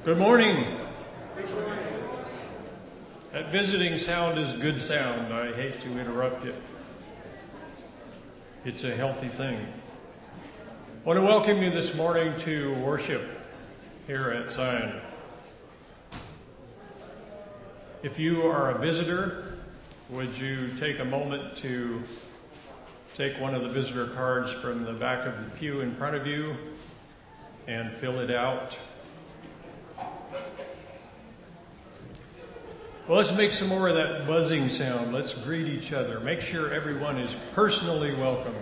Good morning. That visiting sound is good sound. I hate to interrupt it. It's a healthy thing. I want to welcome you this morning to worship here at Zion. If you are a visitor, would you take a moment to take one of the visitor cards from the back of the pew in front of you and fill it out? Well, let's make some more of that buzzing sound. Let's greet each other. Make sure everyone is personally welcome.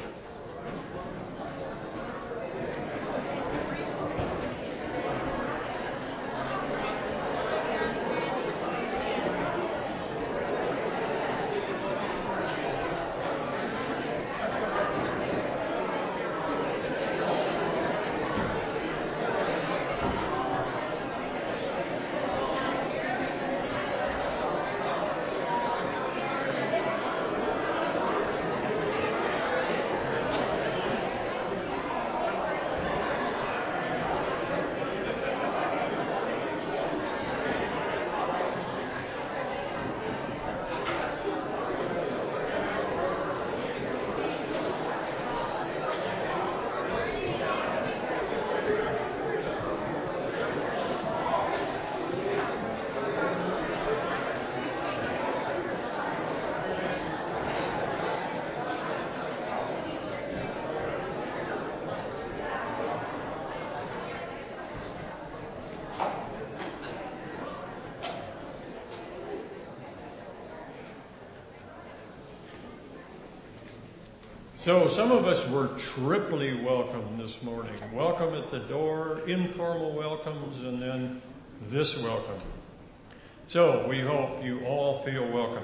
So some of us were triply welcome this morning. Welcome at the door, informal welcomes, and then this welcome. So we hope you all feel welcomed.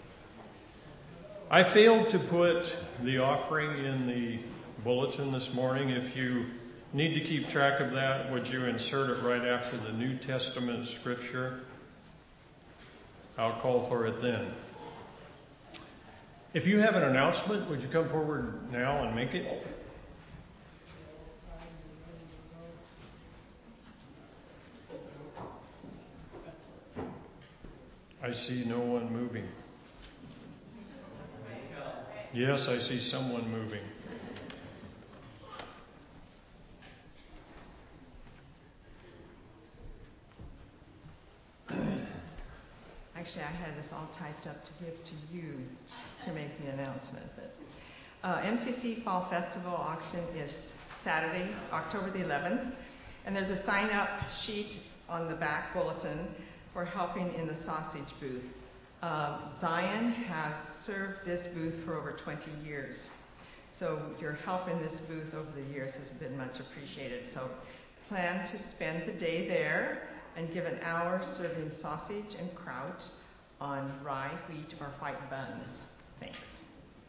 I failed to put the offering in the bulletin this morning. If you need to keep track of that, would you insert it right after the New Testament scripture? I'll call for it then. If you have an announcement, would you come forward now and make it? I see no one moving. Yes, I see someone moving. Actually, I had this all typed up to give to you to make the announcement. But MCC Fall Festival auction is Saturday, October the 11th. And there's a sign-up sheet on the back bulletin for helping in the sausage booth. Zion has served this booth for over 20 years. So your help in this booth over the years has been much appreciated. So plan to spend the day there and give an hour serving sausage and kraut on rye, wheat, or white buns. Thanks.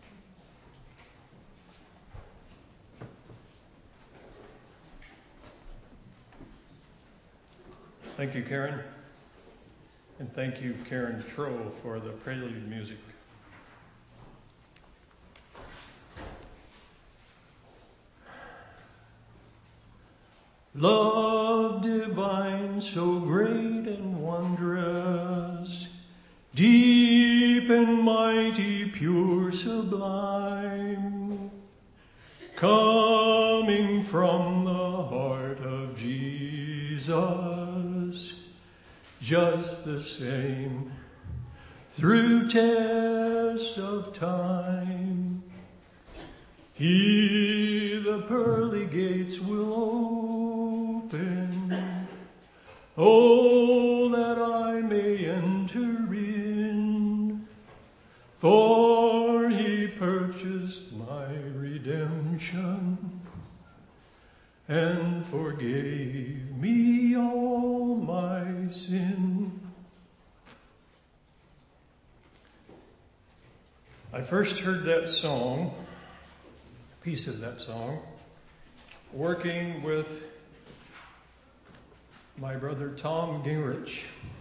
Thank you, Karen. And thank you, Karen Troll, for the prelude music. Love divine, so great and wondrous, deep and mighty, pure, sublime, coming from the heart of Jesus, just the same, through tests of time. He the pearly gates will open, oh, that I may enter in, for he purchased my redemption and forgave me all my sin. I first heard that song, a piece of that song, working with my brother Tom Gingrich.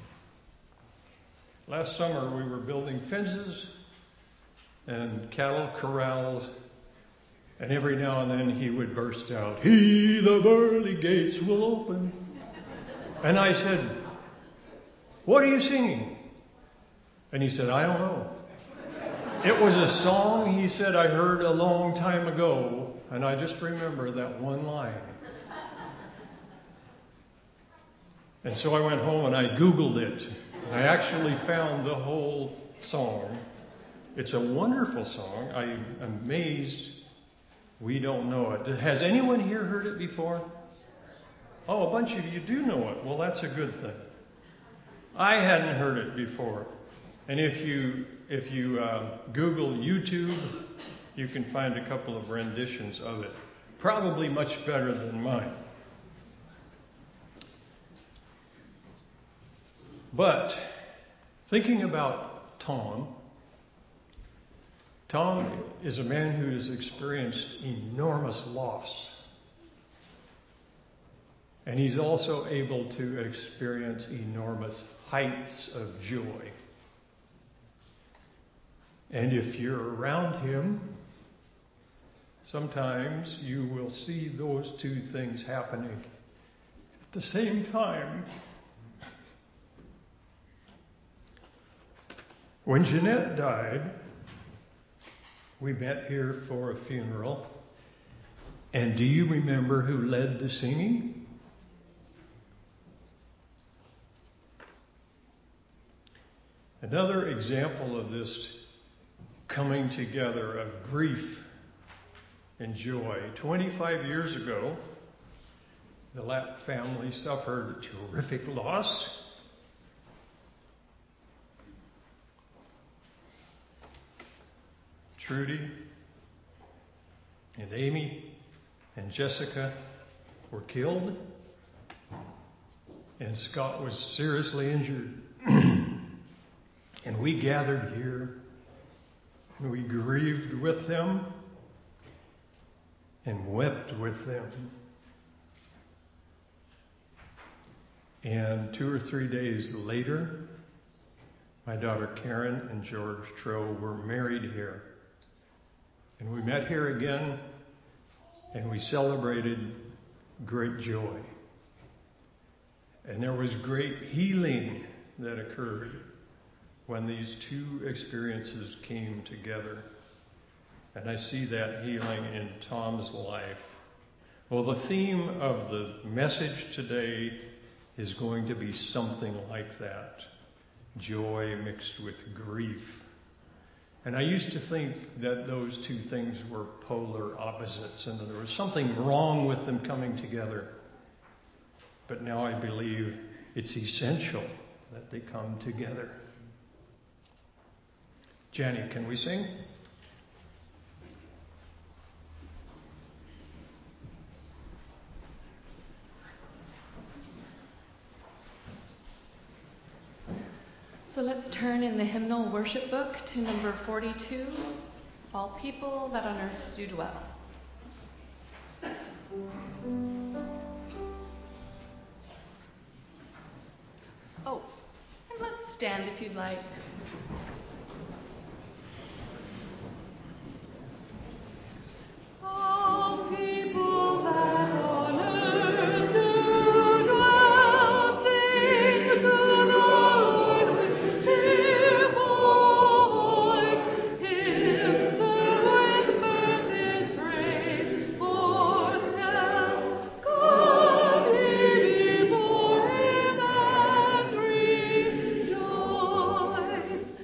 Last summer we were building fences and cattle corrals, and every now and then he would burst out, "He, the pearly gates will open." And I said, "What are you singing?" And he said, "I don't know." It was a song, he said, I heard a long time ago, and I just remember that one line. And so I went home and I Googled it. I actually found the whole song. It's a wonderful song. I'm amazed we don't know it. Has anyone here heard it before? Oh, a bunch of you do know it. Well, that's a good thing. I hadn't heard it before. And if you Google YouTube, you can find a couple of renditions of it. Probably much better than mine. But thinking about Tom is a man who has experienced enormous loss. And he's also able to experience enormous heights of joy. And if you're around him, sometimes you will see those two things happening at the same time. When Jeanette died, we met here for a funeral. And do you remember who led the singing? Another example of this coming together of grief and joy. 25 years ago, the Lapp family suffered terrific loss. Trudy and Amy and Jessica were killed, and Scott was seriously injured. And we gathered here, and we grieved with them and wept with them. And 2 or 3 days later, my daughter Karen and George Troe were married here. And we met here again, and we celebrated great joy. And there was great healing that occurred when these two experiences came together. And I see that healing in Tom's life. Well, the theme of the message today is going to be something like that. Joy mixed with grief. And I used to think that those two things were polar opposites and that there was something wrong with them coming together. But now I believe it's essential that they come together. Jenny, can we sing? So let's turn in the hymnal worship book to number 42, All People That on Earth Do Dwell. Oh, and let's stand if you'd like. All people that on earth do dwell, sing to the Lord with cheerful voice, hymns with mirth His praise foretell. Come ye before Him and rejoice.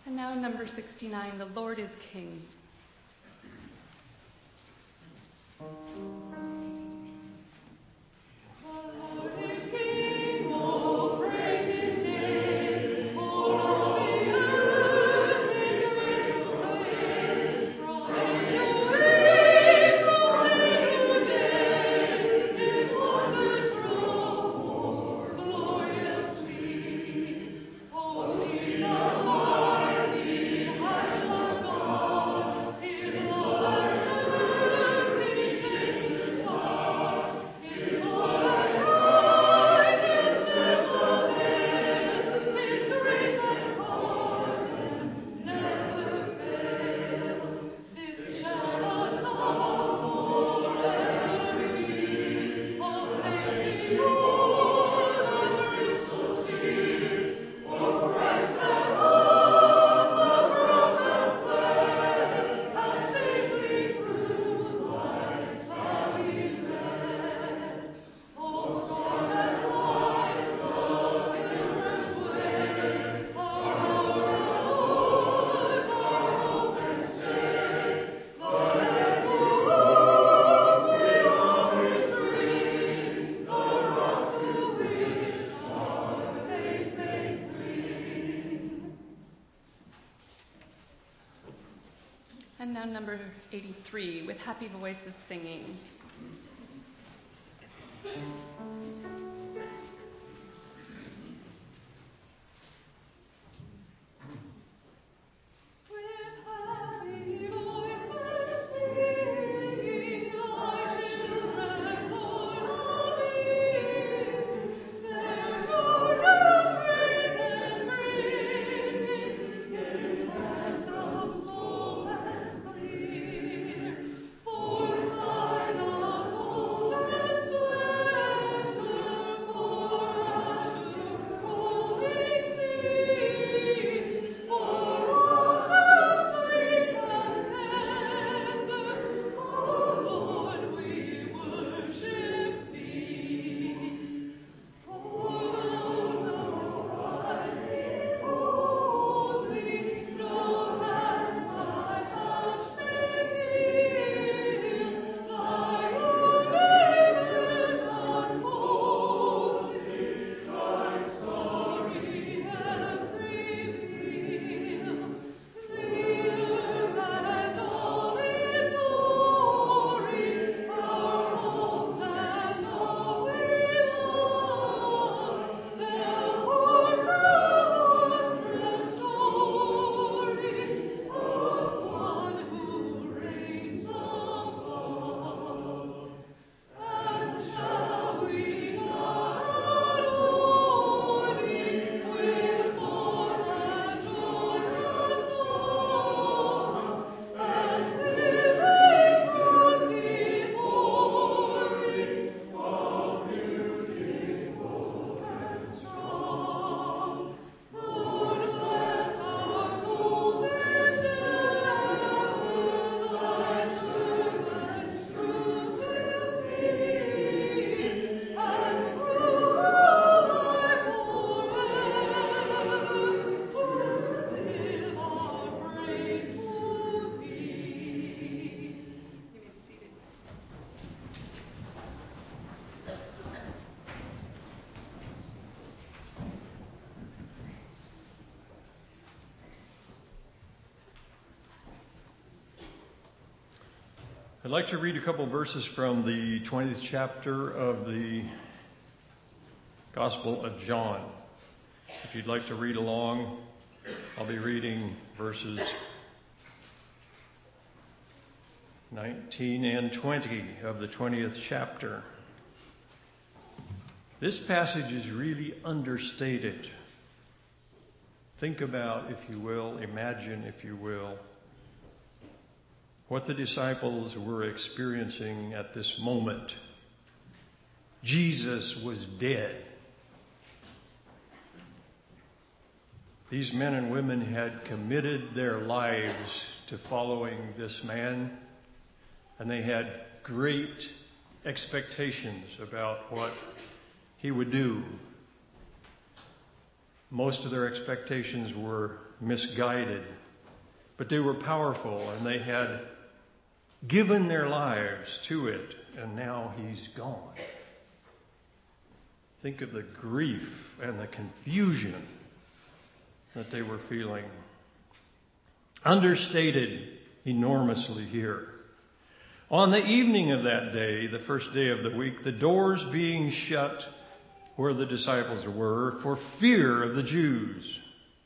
And now number 69, The Lord is King. And now number 83, With Happy Voices Singing. I'd like to read a couple verses from the 20th chapter of the Gospel of John. If you'd like to read along, I'll be reading verses 19 and 20 of the 20th chapter. This passage is really understated. Think about, if you will, imagine, if you will, what the disciples were experiencing at this moment. Jesus was dead. These men and women had committed their lives to following this man, and they had great expectations about what he would do. Most of their expectations were misguided, but they were powerful and they had given their lives to it, and now he's gone. Think of the grief and the confusion that they were feeling. Understated enormously here. On the evening of that day, the first day of the week, the doors being shut where the disciples were for fear of the Jews,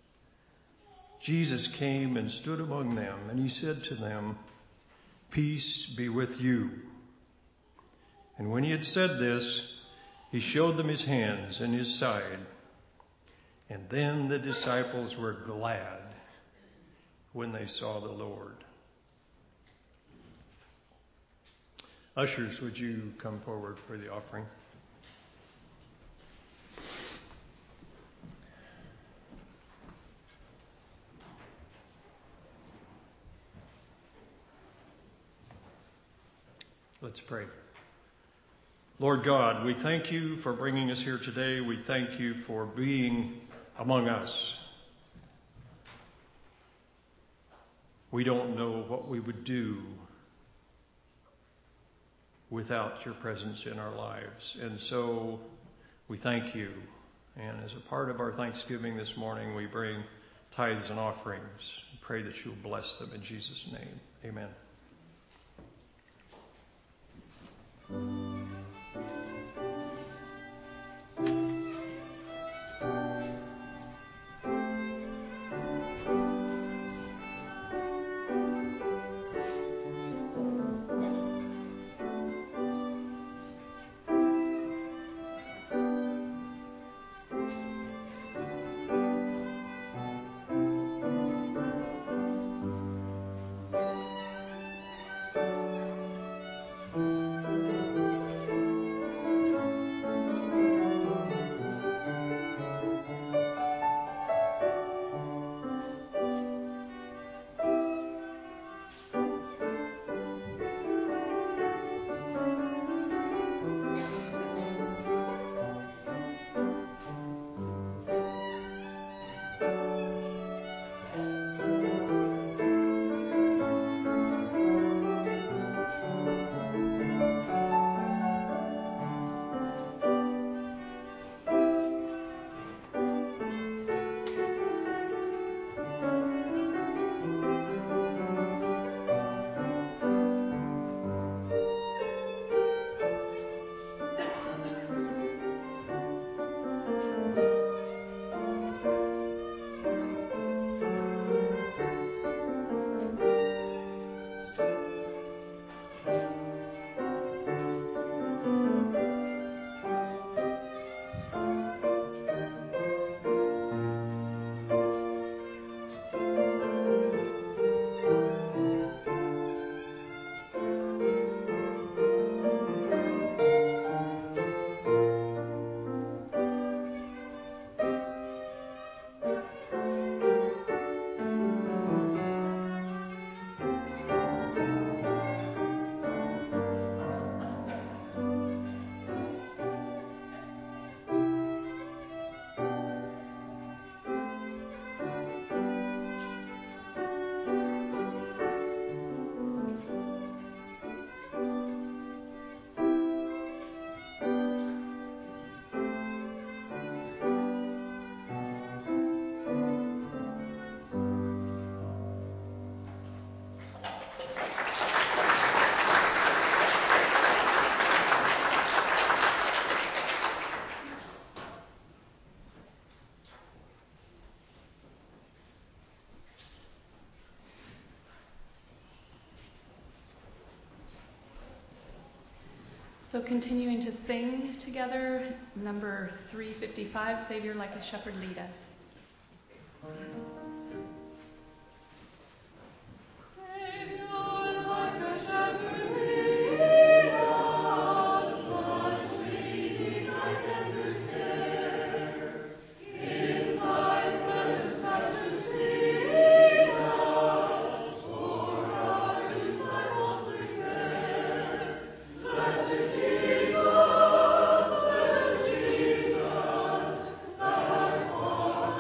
Jesus came and stood among them, and he said to them, "Peace be with you." And when he had said this, he showed them his hands and his side. And then the disciples were glad when they saw the Lord. Ushers, would you come forward for the offering? Let's pray. Lord God, we thank you for bringing us here today. We thank you for being among us. We don't know what we would do without your presence in our lives. And so we thank you. And as a part of our thanksgiving this morning, we bring tithes and offerings. Pray that you'll bless them in Jesus' name. Amen. So continuing to sing together, number 355, Savior Like a Shepherd Lead Us. Jesus,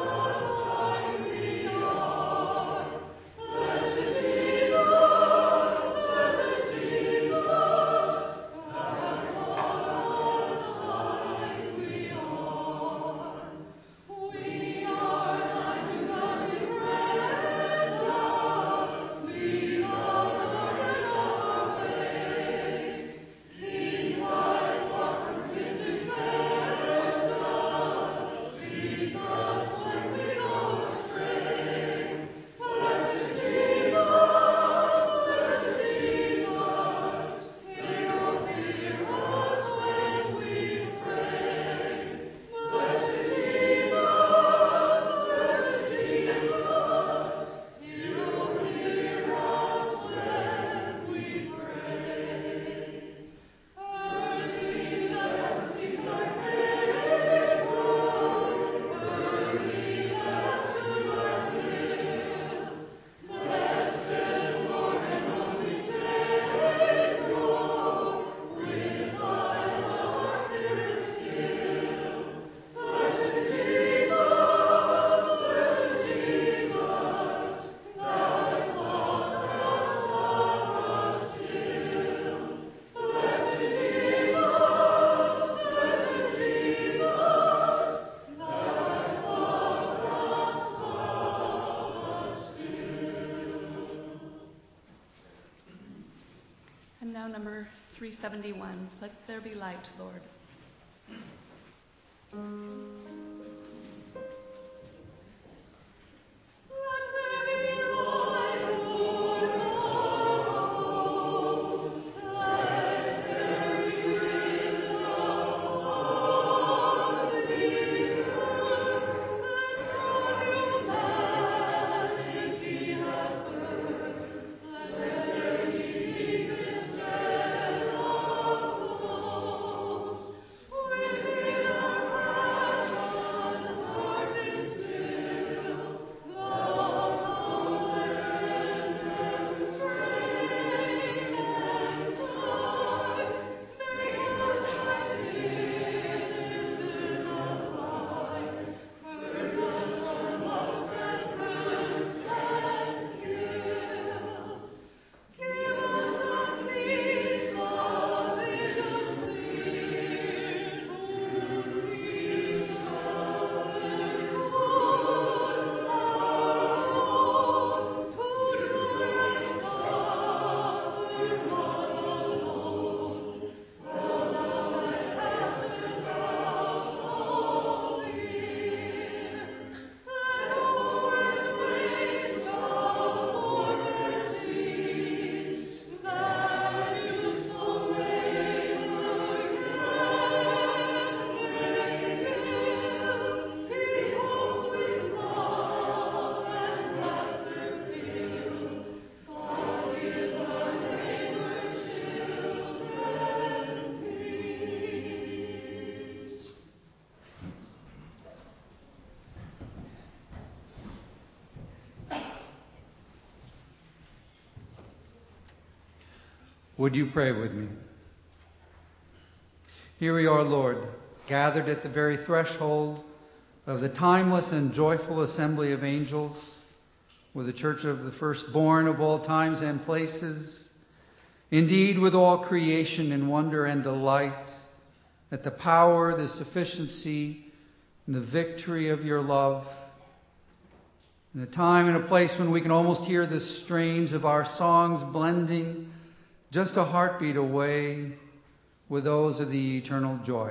now number 371. Let there be light, Lord. Would you pray with me? Here we are, Lord, gathered at the very threshold of the timeless and joyful assembly of angels, with the church of the firstborn of all times and places, indeed with all creation in wonder and delight at the power, the sufficiency, and the victory of your love. In a time and a place when we can almost hear the strains of our songs blending just a heartbeat away with those of the eternal joy.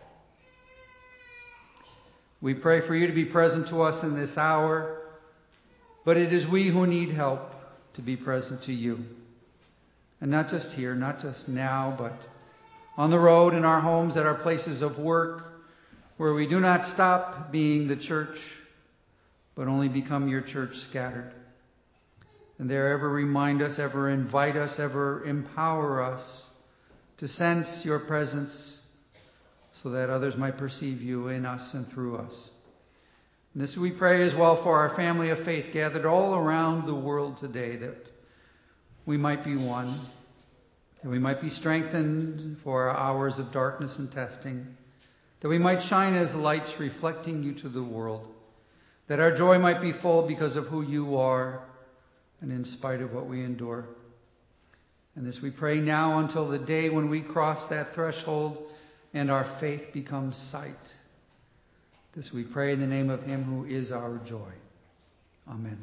We pray for you to be present to us in this hour, but it is we who need help to be present to you. And not just here, not just now, but on the road, in our homes, at our places of work, where we do not stop being the church, but only become your church scattered. And there ever remind us, ever invite us, ever empower us to sense your presence so that others might perceive you in us and through us. And this we pray as well for our family of faith gathered all around the world today, that we might be one, that we might be strengthened for our hours of darkness and testing, that we might shine as lights reflecting you to the world, that our joy might be full because of who you are, and in spite of what we endure. And this we pray now until the day when we cross that threshold and our faith becomes sight. This we pray in the name of him who is our joy. Amen.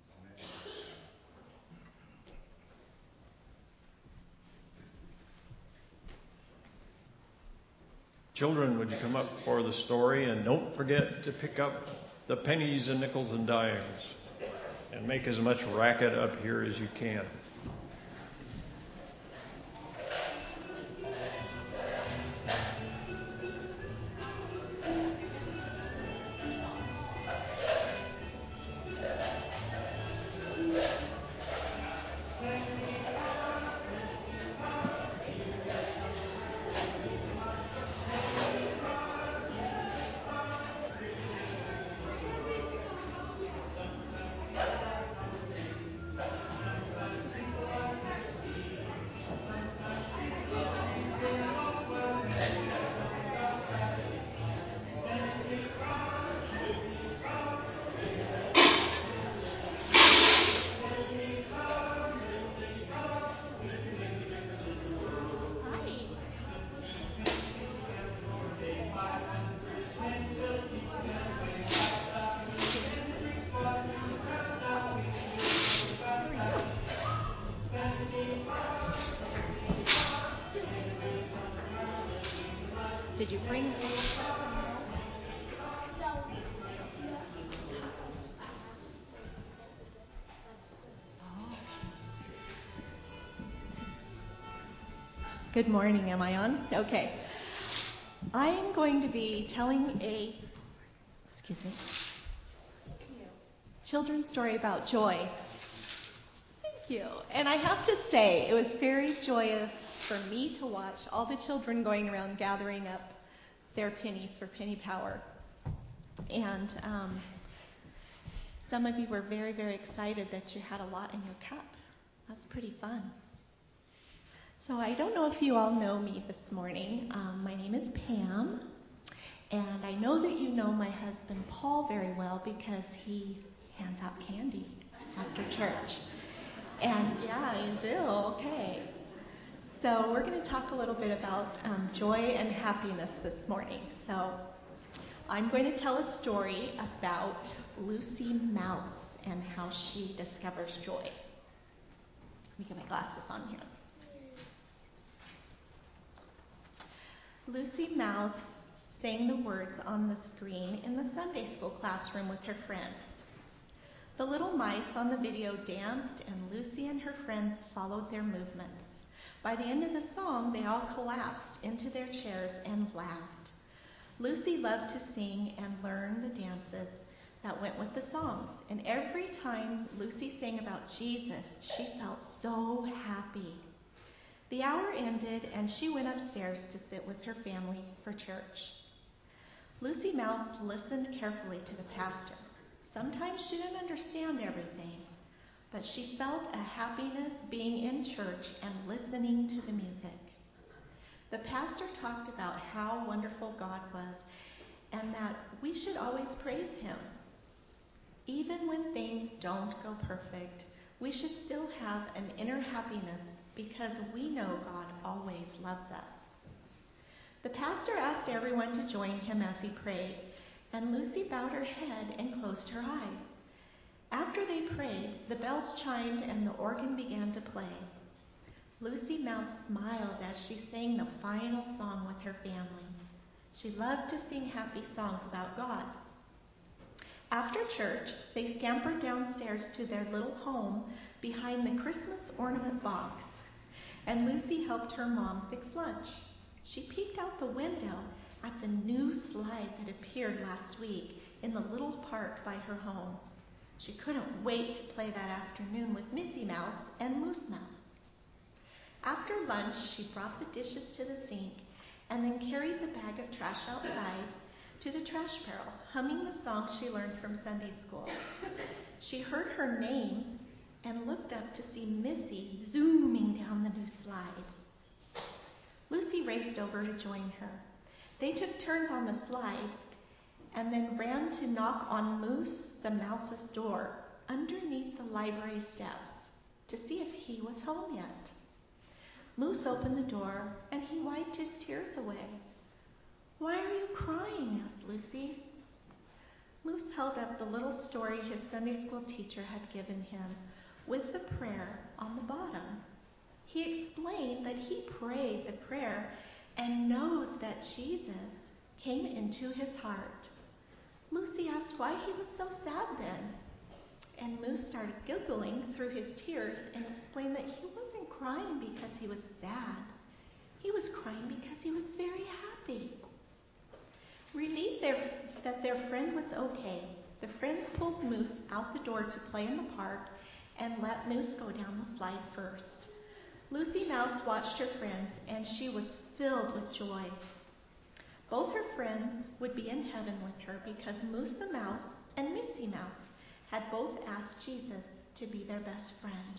Children, would you come up for the story, and don't forget to pick up the pennies and nickels and dimes. And make as much racket up here as you can. Did you bring? Good morning. Am I on? Okay. I am going to be telling a children's story about joy. Thank you. And I have to say, it was very joyous for me to watch all the children going around gathering up their pennies for Penny Power. And some of you were very, very excited that you had a lot in your cup. That's pretty fun. So I don't know if you all know me this morning. My name is Pam, and I know that you know my husband Paul very well because he hands out candy after church. And yeah, I do. Okay. So we're going to talk a little bit about joy and happiness this morning. So I'm going to tell a story about Lucy Mouse and how she discovers joy. Let me get my glasses on here. Lucy Mouse sang the words on the screen in the Sunday school classroom with her friends. The little mice on the video danced, and Lucy and her friends followed their movements. By the end of the song, they all collapsed into their chairs and laughed. Lucy loved to sing and learn the dances that went with the songs, and every time Lucy sang about Jesus, she felt so happy. The hour ended, and she went upstairs to sit with her family for church. Lucy Mouse listened carefully to the pastor. Sometimes she didn't understand everything, but she felt a happiness being in church and listening to the music. The pastor talked about how wonderful God was and that we should always praise him. Even when things don't go perfect, we should still have an inner happiness because we know God always loves us. The pastor asked everyone to join him as he prayed, and Lucy bowed her head and closed her eyes. After they prayed, the bells chimed and the organ began to play. Lucy Mouse smiled as she sang the final song with her family. She loved to sing happy songs about God. After church, they scampered downstairs to their little home behind the Christmas ornament box, and Lucy helped her mom fix lunch. She peeked out the window at the new slide that appeared last week in the little park by her home. She couldn't wait to play that afternoon with Missy Mouse and Moose Mouse. After lunch, she brought the dishes to the sink and then carried the bag of trash outside to the trash barrel, humming the song she learned from Sunday school. She heard her name and looked up to see Missy zooming down the new slide. Lucy raced over to join her. They took turns on the slide and then ran to knock on Moose the Mouse's door underneath the library steps to see if he was home yet. Moose opened the door and he wiped his tears away. "Why are you crying?" asked Lucy. Moose held up the little story his Sunday school teacher had given him with the prayer on the bottom. He explained that he prayed the prayer and knows that Jesus came into his heart. Lucy asked why he was so sad then, and Moose started giggling through his tears and explained that he wasn't crying because he was sad. He was crying because he was very happy. Relieved that their friend was okay, the friends pulled Moose out the door to play in the park and let Moose go down the slide first. Lucy Mouse watched her friends, and she was filled with joy. Both her friends would be in heaven with her because Moose the Mouse and Missy Mouse had both asked Jesus to be their best friend.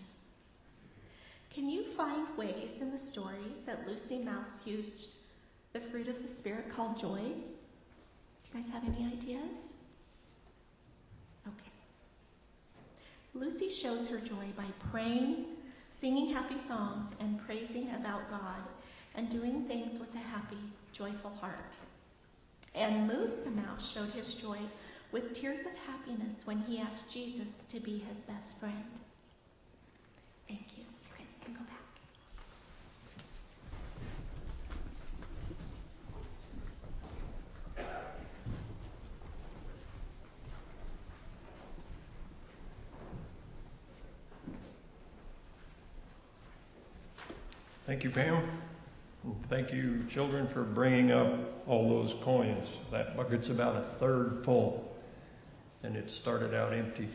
Can you find ways in the story that Lucy Mouse used the fruit of the Spirit called joy? Do you guys have any ideas? Okay. Lucy shows her joy by praying, singing happy songs, and praising about God, and doing things with a happy, joyful heart. And Moose the Mouse showed his joy with tears of happiness when he asked Jesus to be his best friend. Thank you. You guys can go back. Thank you, Pam. And thank you, children, for bringing up all those coins. That bucket's about a third full, and it started out empty.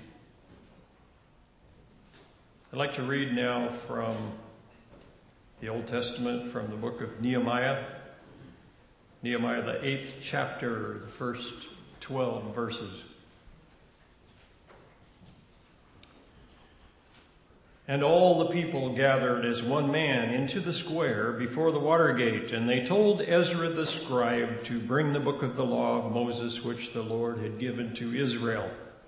I'd like to read now from the Old Testament, from the book of Nehemiah. Nehemiah, the 8th chapter, the first 12 verses. And all the people gathered as one man into the square before the water gate, and they told Ezra the scribe to bring the book of the law of Moses, which the Lord had given to Israel.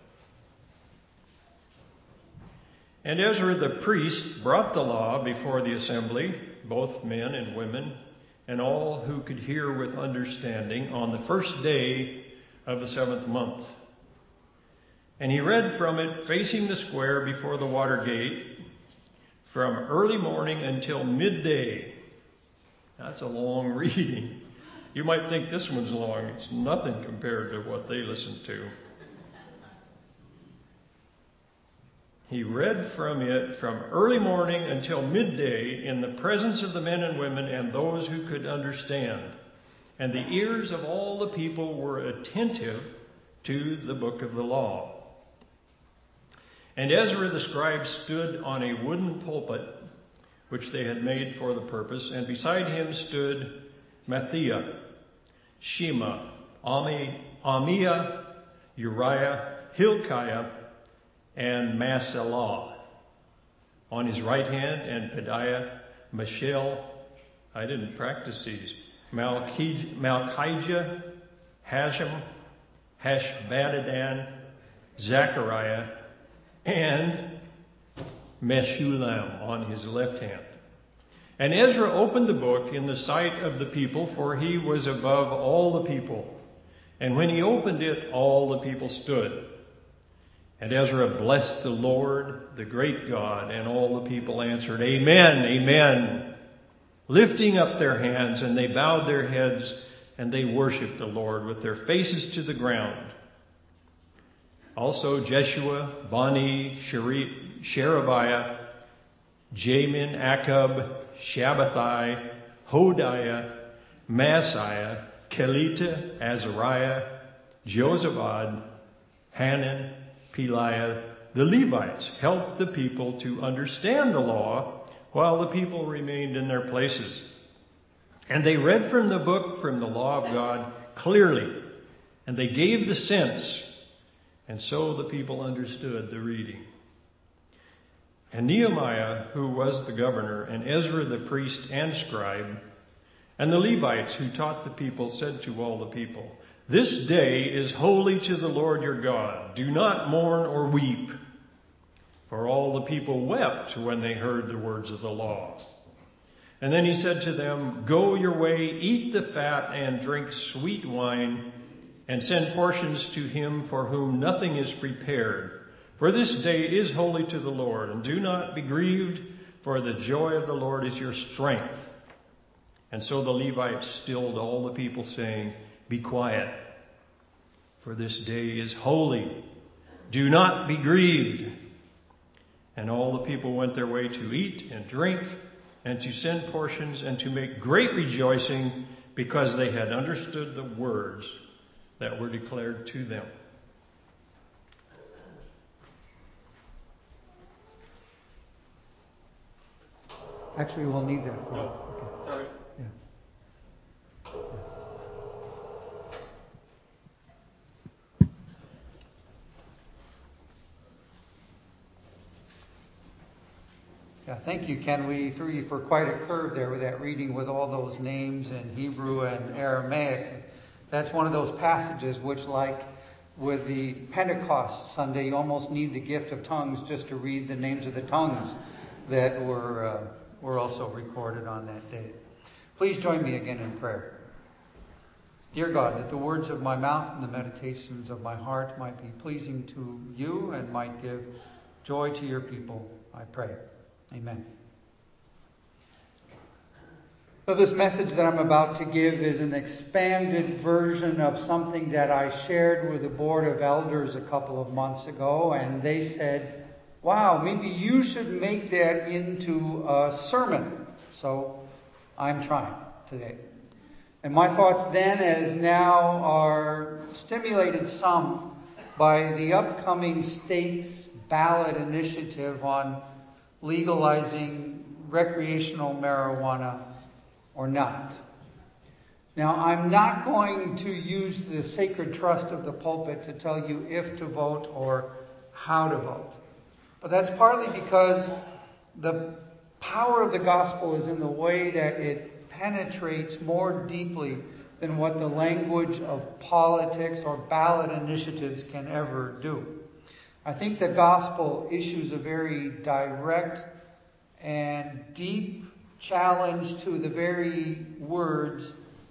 And Ezra the priest brought the law before the assembly, both men and women, and all who could hear with understanding, on the first day of the 7th month. And he read from it facing the square before the water gate from early morning until midday. That's a long reading. You might think this one's long. It's nothing compared to what they listened to. He read from it from early morning until midday in the presence of the men and women and those who could understand. And the ears of all the people were attentive to the book of the law. And Ezra the scribe stood on a wooden pulpit, which they had made for the purpose, and beside him stood Matthiah, Shema, Amiah, Uriah, Hilkiah, and Masalah. On his right hand, and Pedaiah, Mishael, I didn't practice these, Malchijah, Hashem, Hashbaddan, Zechariah, and Meshulam on his left hand. And Ezra opened the book in the sight of the people, for he was above all the people. And when he opened it, all the people stood. And Ezra blessed the Lord, the great God, and all the people answered, Amen, Amen, lifting up their hands, and they bowed their heads, and they worshiped the Lord with their faces to the ground. Also Jeshua, Bani, Sherebiah, Jamin, Akub, Shabbathai, Hodiah, Maaseiah, Kelita, Azariah, Jozabad, Hanan, Peliah, the Levites helped the people to understand the law while the people remained in their places. And they read from the book, from the law of God, clearly, and they gave the sense, and so the people understood the reading. And Nehemiah, who was the governor, and Ezra the priest and scribe, and the Levites who taught the people, said to all the people, This day is holy to the Lord your God. Do not mourn or weep. For all the people wept when they heard the words of the law. And then he said to them, Go your way, eat the fat and drink sweet wine, and send portions to him for whom nothing is prepared. For this day is holy to the Lord, and do not be grieved, for the joy of the Lord is your strength. And so the Levites stilled all the people, saying, Be quiet, for this day is holy. Do not be grieved. And all the people went their way to eat and drink, and to send portions, and to make great rejoicing, because they had understood the words that were declared to them. Actually, we'll need that. For Okay. Sorry. Yeah. Yeah, thank you, Ken. We threw you for quite a curve there with that reading with all those names in Hebrew and Aramaic. That's one of those passages which, like with the Pentecost Sunday, you almost need the gift of tongues just to read the names of the tongues that were also recorded on that day. Please join me again in prayer. Dear God, that the words of my mouth and the meditations of my heart might be pleasing to you and might give joy to your people, I pray. Amen. So this message that I'm about to give is an expanded version of something that I shared with the Board of Elders a couple of months ago, and they said, wow, maybe you should make that into a sermon. So I'm trying today. And my thoughts then as now are stimulated some by the upcoming state ballot initiative on legalizing recreational marijuana or not. Now, I'm not going to use the sacred trust of the pulpit to tell you if to vote or how to vote. But that's partly because the power of the gospel is in the way that it penetrates more deeply than what the language of politics or ballot initiatives can ever do. I think the gospel issues a very direct and deep challenge to the very words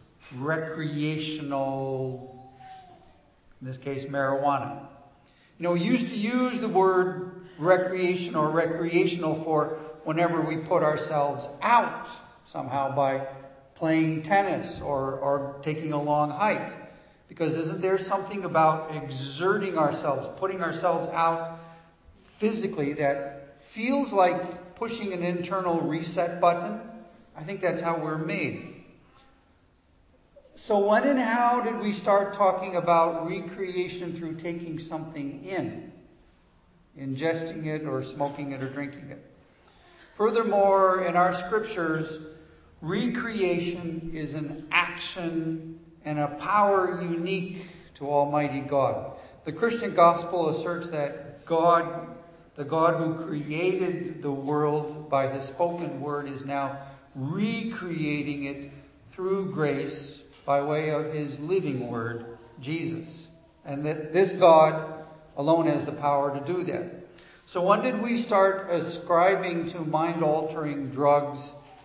recreational, in this case marijuana. You know, we used to use the word recreation or recreational for whenever we put ourselves out somehow by playing tennis or taking a long hike. Because isn't there something about exerting ourselves, putting ourselves out physically that feels like pushing an internal reset button? I think that's how we're made. So when and how did we start talking about recreation through taking something in? Ingesting it or smoking it or drinking it. Furthermore, in our scriptures, recreation is an action and a power unique to Almighty God. The Christian gospel asserts that God, the God who created the world by His spoken word, is now recreating it through grace by way of His living word, Jesus. And that this God alone has the power to do that. So when did we start ascribing to mind-altering drugs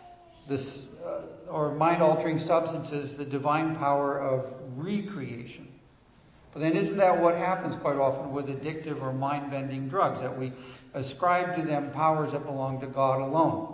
or mind-altering substances the divine power of recreation? But then isn't that what happens quite often with addictive or mind-bending drugs, that we ascribe to them powers that belong to God alone?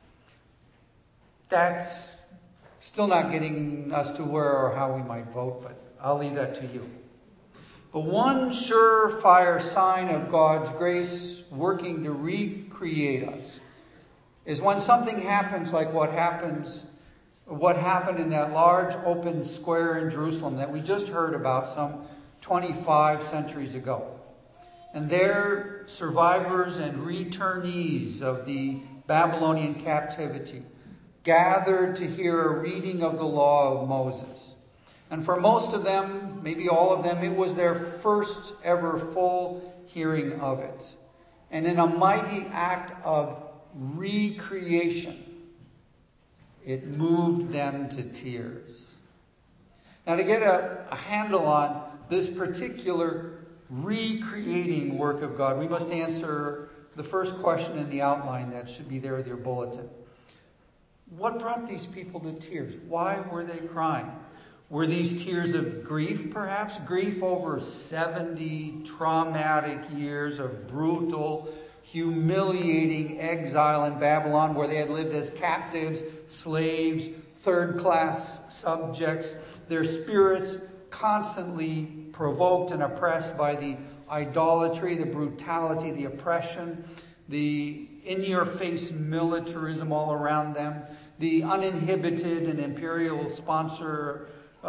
That's still not getting us to where or how we might vote, but I'll leave that to you. But one surefire sign of God's grace working to recreate us is when something happens like what happened in that large open square in Jerusalem that we just heard about some 25 centuries ago. And there, survivors and returnees of the Babylonian captivity gathered to hear a reading of the law of Moses. And for most of them, maybe all of them, it was their first ever full hearing of it. And in a mighty act of recreation, it moved them to tears. Now, to get a handle on this particular recreating work of God, we must answer the first question in the outline that should be there with your bulletin. What brought these people to tears? Why were they crying? Were these tears of grief, perhaps? Grief over 70 traumatic years of brutal, humiliating exile in Babylon, where they had lived as captives, slaves, third-class subjects, their spirits constantly provoked and oppressed by the idolatry, the brutality, the oppression, the in-your-face militarism all around them, the uninhibited and imperial sponsored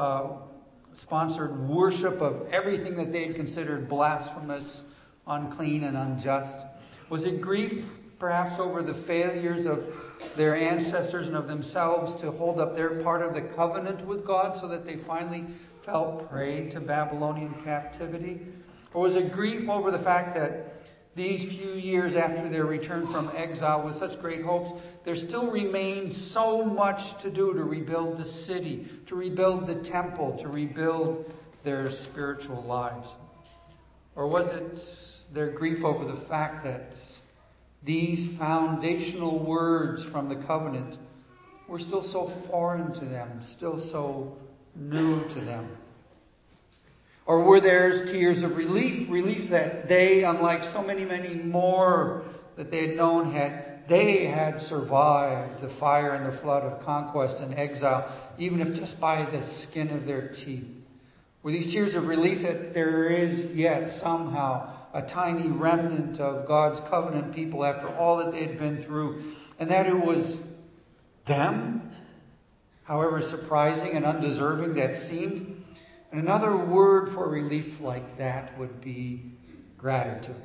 worship of everything that they had considered blasphemous, unclean, and unjust. Was it grief, perhaps, over the failures of their ancestors and of themselves to hold up their part of the covenant with God so that they finally fell prey to Babylonian captivity? Or was it grief over the fact that these few years after their return from exile with such great hopes, there still remained so much to do to rebuild the city, to rebuild the temple, to rebuild their spiritual lives? Or was it their grief over the fact that these foundational words from the covenant were still so foreign to them, still so new to them? Or were theirs tears of relief that they, unlike so many, many more that they had known, had survived the fire and the flood of conquest and exile, even if just by the skin of their teeth? Were these tears of relief that there is yet somehow a tiny remnant of God's covenant people after all that they had been through, and that it was them, however surprising and undeserving that seemed. And another word for relief like that would be gratitude.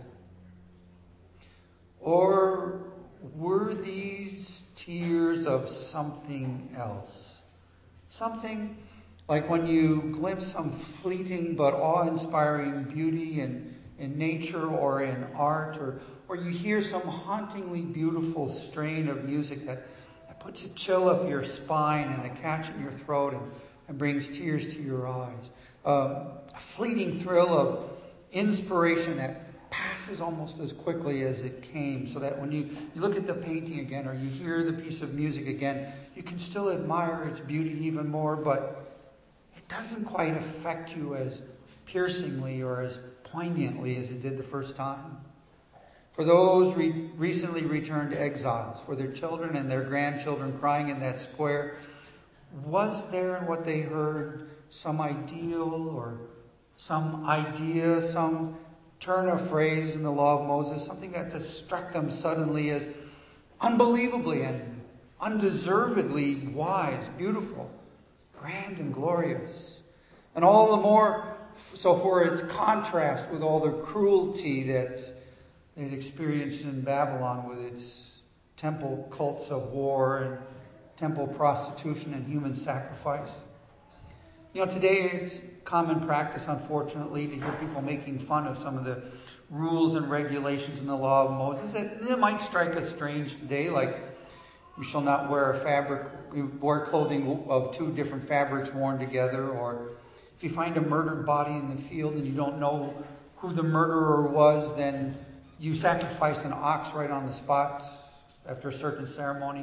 Or were these tears of something else? Something like when you glimpse some fleeting but awe-inspiring beauty in nature or in art, or you hear some hauntingly beautiful strain of music that puts a chill up your spine and a catch in your throat and brings tears to your eyes. A fleeting thrill of inspiration that passes almost as quickly as it came, so that when you look at the painting again or you hear the piece of music again, you can still admire its beauty even more, but it doesn't quite affect you as piercingly or as poignantly as it did the first time. For those recently returned exiles, for their children and their grandchildren crying in that square, was there in what they heard some ideal or some idea, some turn of phrase in the law of Moses, something that just struck them suddenly as unbelievably and undeservedly wise, beautiful, grand and glorious? And all the more so for its contrast with all the cruelty that they'd experienced in Babylon with its temple cults of war and temple prostitution and human sacrifice. You know, today it's common practice, unfortunately, to hear people making fun of some of the rules and regulations in the law of Moses. It might strike us strange today, like you shall not wear clothing of two different fabrics worn together, or if you find a murdered body in the field and you don't know who the murderer was, then you sacrifice an ox right on the spot after a certain ceremony.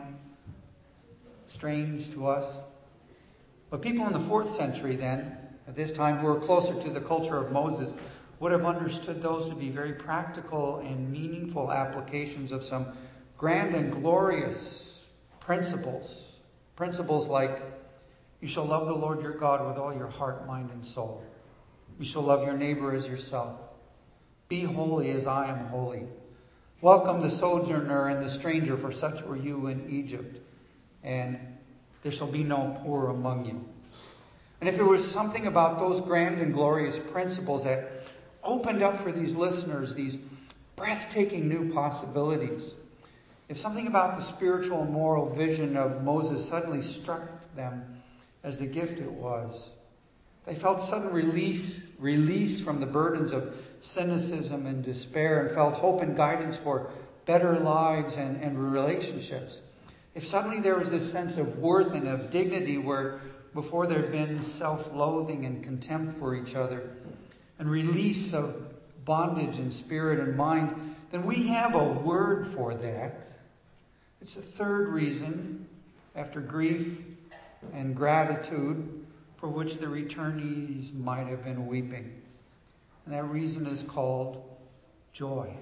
Strange to us. But people in the 4th century then, at this time, who were closer to the culture of Moses, would have understood those to be very practical and meaningful applications of some grand and glorious principles. Principles like, you shall love the Lord your God with all your heart, mind, and soul. You shall love your neighbor as yourself. Be holy as I am holy. Welcome the sojourner and the stranger, for such were you in Egypt. And there shall be no poor among you. And if there was something about those grand and glorious principles that opened up for these listeners these breathtaking new possibilities, if something about the spiritual and moral vision of Moses suddenly struck them as the gift it was, they felt sudden release from the burdens of cynicism and despair, and felt hope and guidance for better lives and relationships. If suddenly there was this sense of worth and of dignity where before there had been self-loathing and contempt for each other, and release of bondage in spirit and mind, then we have a word for that. It's the third reason, after grief and gratitude, for which the returnees might have been weeping. And that reason is called joy.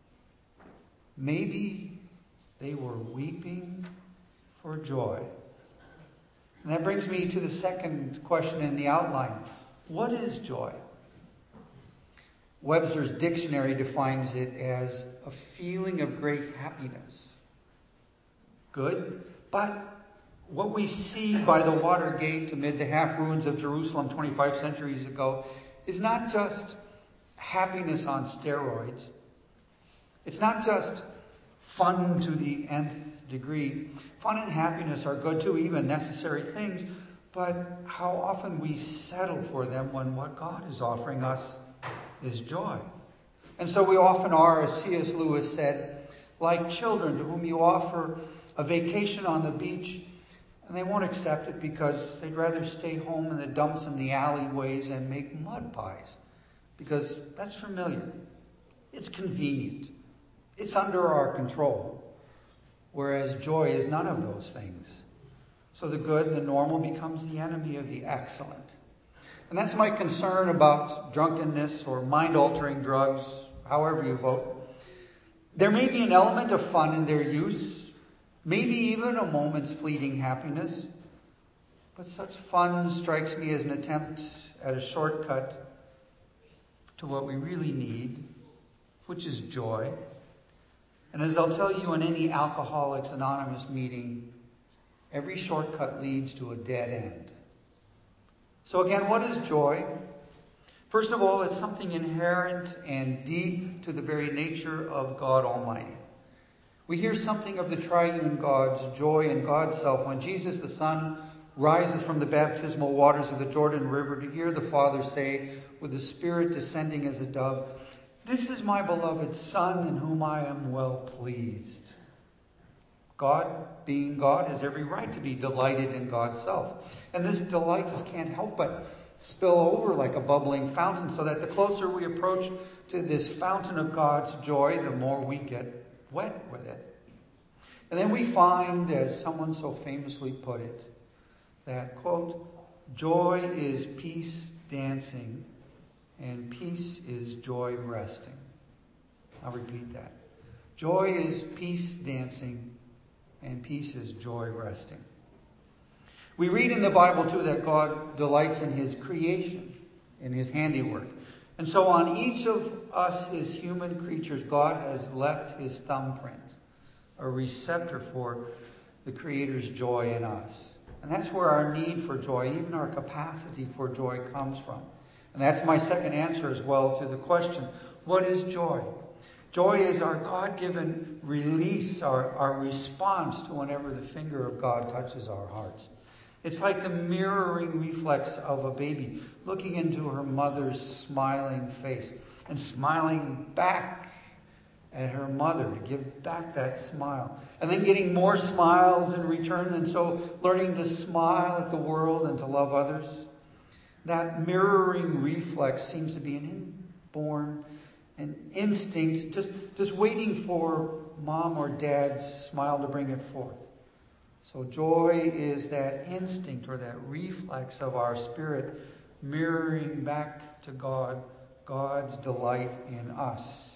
Maybe they were weeping for joy. And that brings me to the second question in the outline. What is joy? Webster's dictionary defines it as a feeling of great happiness. Good. But what we see by the Water Gate amid the half ruins of Jerusalem 25 centuries ago is not just happiness on steroids. It's not just fun to the nth degree. Fun and happiness are good too, even necessary things, but how often we settle for them when what God is offering us is joy. And so we often are, as C.S. Lewis said, like children to whom you offer a vacation on the beach, and they won't accept it because they'd rather stay home in the dumps and the alleyways and make mud pies, because that's familiar. It's convenient. It's under our control. Whereas joy is none of those things. So the good, the normal, becomes the enemy of the excellent. And that's my concern about drunkenness or mind-altering drugs, however you vote. There may be an element of fun in their use, maybe even a moment's fleeting happiness, but such fun strikes me as an attempt at a shortcut to what we really need, which is joy. And as I'll tell you in any Alcoholics Anonymous meeting, Every shortcut leads to a dead end. So again, what is joy? First of all, it's something inherent and deep to the very nature of God Almighty. We hear something of the triune God's joy in God's self when Jesus the Son rises from the baptismal waters of the Jordan River to hear the Father say, with the Spirit descending as a dove, "This is my beloved Son in whom I am well pleased." God, being God, has every right to be delighted in God's self. And this delight just can't help but spill over like a bubbling fountain, so that the closer we approach to this fountain of God's joy, the more we get wet with it. And then we find, as someone so famously put it, that, quote, "Joy is peace dancing, and peace is joy resting." I'll repeat that. Joy is peace dancing, and peace is joy resting. We read in the Bible, too, that God delights in his creation, in his handiwork. And so on each of us, his human creatures, God has left his thumbprint, a receptor for the Creator's joy in us. And that's where our need for joy, even our capacity for joy, comes from. And that's my second answer as well to the question, what is joy? Joy is our God-given release, our response to whenever the finger of God touches our hearts. It's like the mirroring reflex of a baby looking into her mother's smiling face and smiling back at her mother to give back that smile. And then getting more smiles in return, and so learning to smile at the world and to love others. That mirroring reflex seems to be an inborn instinct, just waiting for mom or dad's smile to bring it forth. So joy is that instinct or that reflex of our spirit mirroring back to God, God's delight in us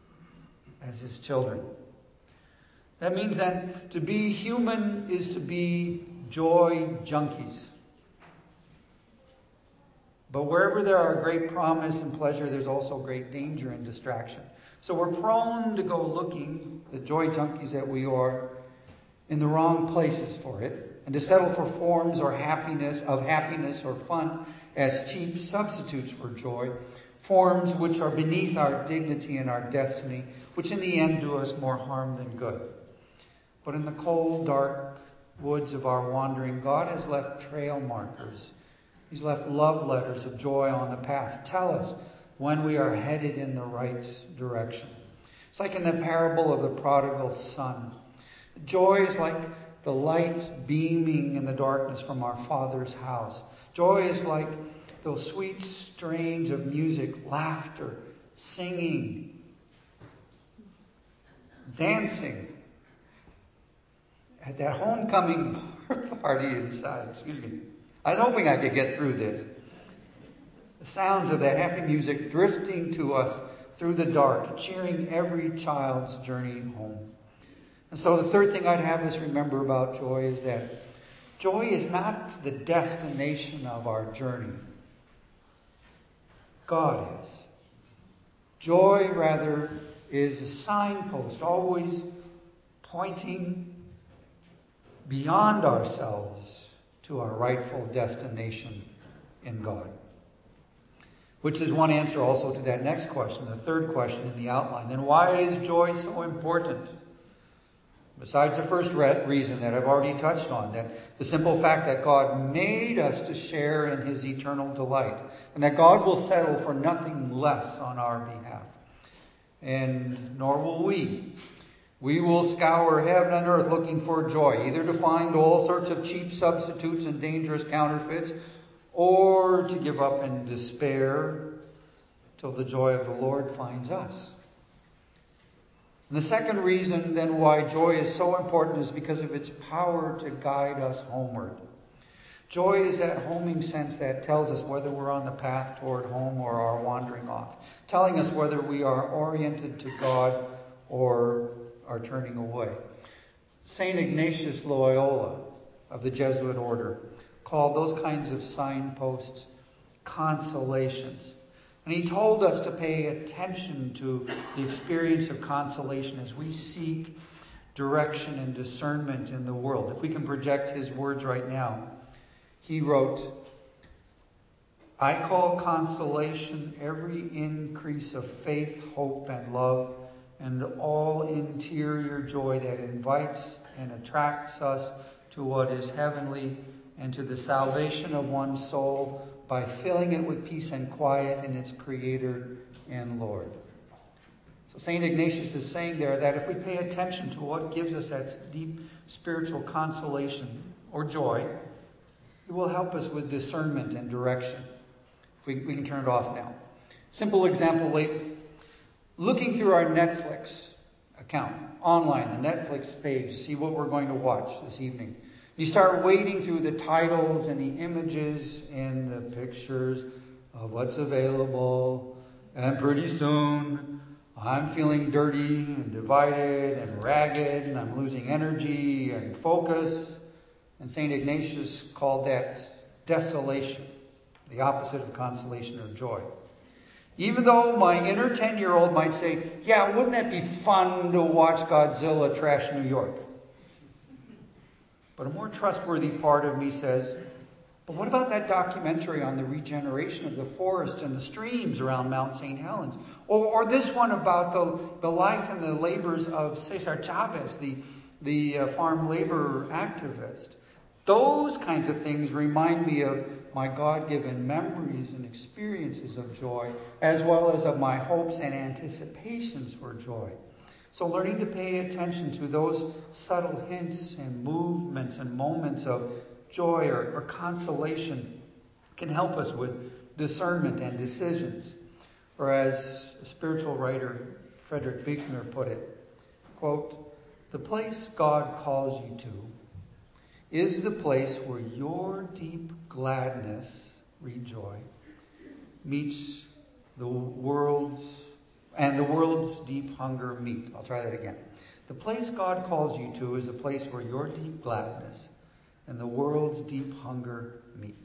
as his children. That means that to be human is to be joy junkies. But wherever there are great promise and pleasure, there's also great danger and distraction. So we're prone to go looking, the joy junkies that we are, in the wrong places for it, and to settle for forms or happiness or fun as cheap substitutes for joy, forms which are beneath our dignity and our destiny, which in the end do us more harm than good. But in the cold, dark woods of our wandering, God has left trail markers. He's left love letters of joy on the path. Tell us when we are headed in the right direction. It's like in the parable of the prodigal son. Joy is like the light beaming in the darkness from our Father's house. Joy is like those sweet strains of music, laughter, singing, dancing at that homecoming party inside. I was hoping I could get through this. The sounds of that happy music drifting to us through the dark, cheering every child's journey home. And so the third thing I'd have us remember about joy is that joy is not the destination of our journey. God is. Joy, rather, is a signpost, always pointing beyond ourselves to our rightful destination in God. Which is one answer also to that next question, the third question in the outline. Then why is joy so important? Besides the first reason that I've already touched on, that the simple fact that God made us to share in his eternal delight, and that God will settle for nothing less on our behalf. And nor will we. We will scour heaven and earth looking for joy, either to find all sorts of cheap substitutes and dangerous counterfeits, or to give up in despair till the joy of the Lord finds us. And the second reason then why joy is so important is because of its power to guide us homeward. Joy is that homing sense that tells us whether we're on the path toward home or are wandering off, telling us whether we are oriented to God or are turning away. St. Ignatius Loyola of the Jesuit order called those kinds of signposts consolations. And he told us to pay attention to the experience of consolation as we seek direction and discernment in the world. If we can project his words right now, he wrote, I call consolation every increase of faith, hope, and love, and all interior joy that invites and attracts us to what is heavenly and to the salvation of one's soul by filling it with peace and quiet in its Creator and Lord. So St. Ignatius is saying there that if we pay attention to what gives us that deep spiritual consolation or joy, it will help us with discernment and direction. We can turn it off now. Simple example, looking through our Netflix account, online, the Netflix page, to see what we're going to watch this evening. You start wading through the titles and the images and the pictures of what's available, and pretty soon I'm feeling dirty and divided and ragged, and I'm losing energy and focus. And St. Ignatius called that desolation, the opposite of consolation or joy. Even though my inner 10-year-old might say, yeah, wouldn't that be fun to watch Godzilla trash New York? But a more trustworthy part of me says, but what about that documentary on the regeneration of the forest and the streams around Mount St. Helens? Or this one about the life and the labors of Cesar Chavez, the farm labor activist. Those kinds of things remind me of my God-given memories and experiences of joy, as well as of my hopes and anticipations for joy. So learning to pay attention to those subtle hints and movements and moments of joy or consolation can help us with discernment and decisions. Or as a spiritual writer, Frederick Buechner, put it, quote, the place God calls you to is the place where your deep gladness, read joy, meets the world's deep hunger meet. I'll try that again. The place God calls you to is a place where your deep gladness and the world's deep hunger meet.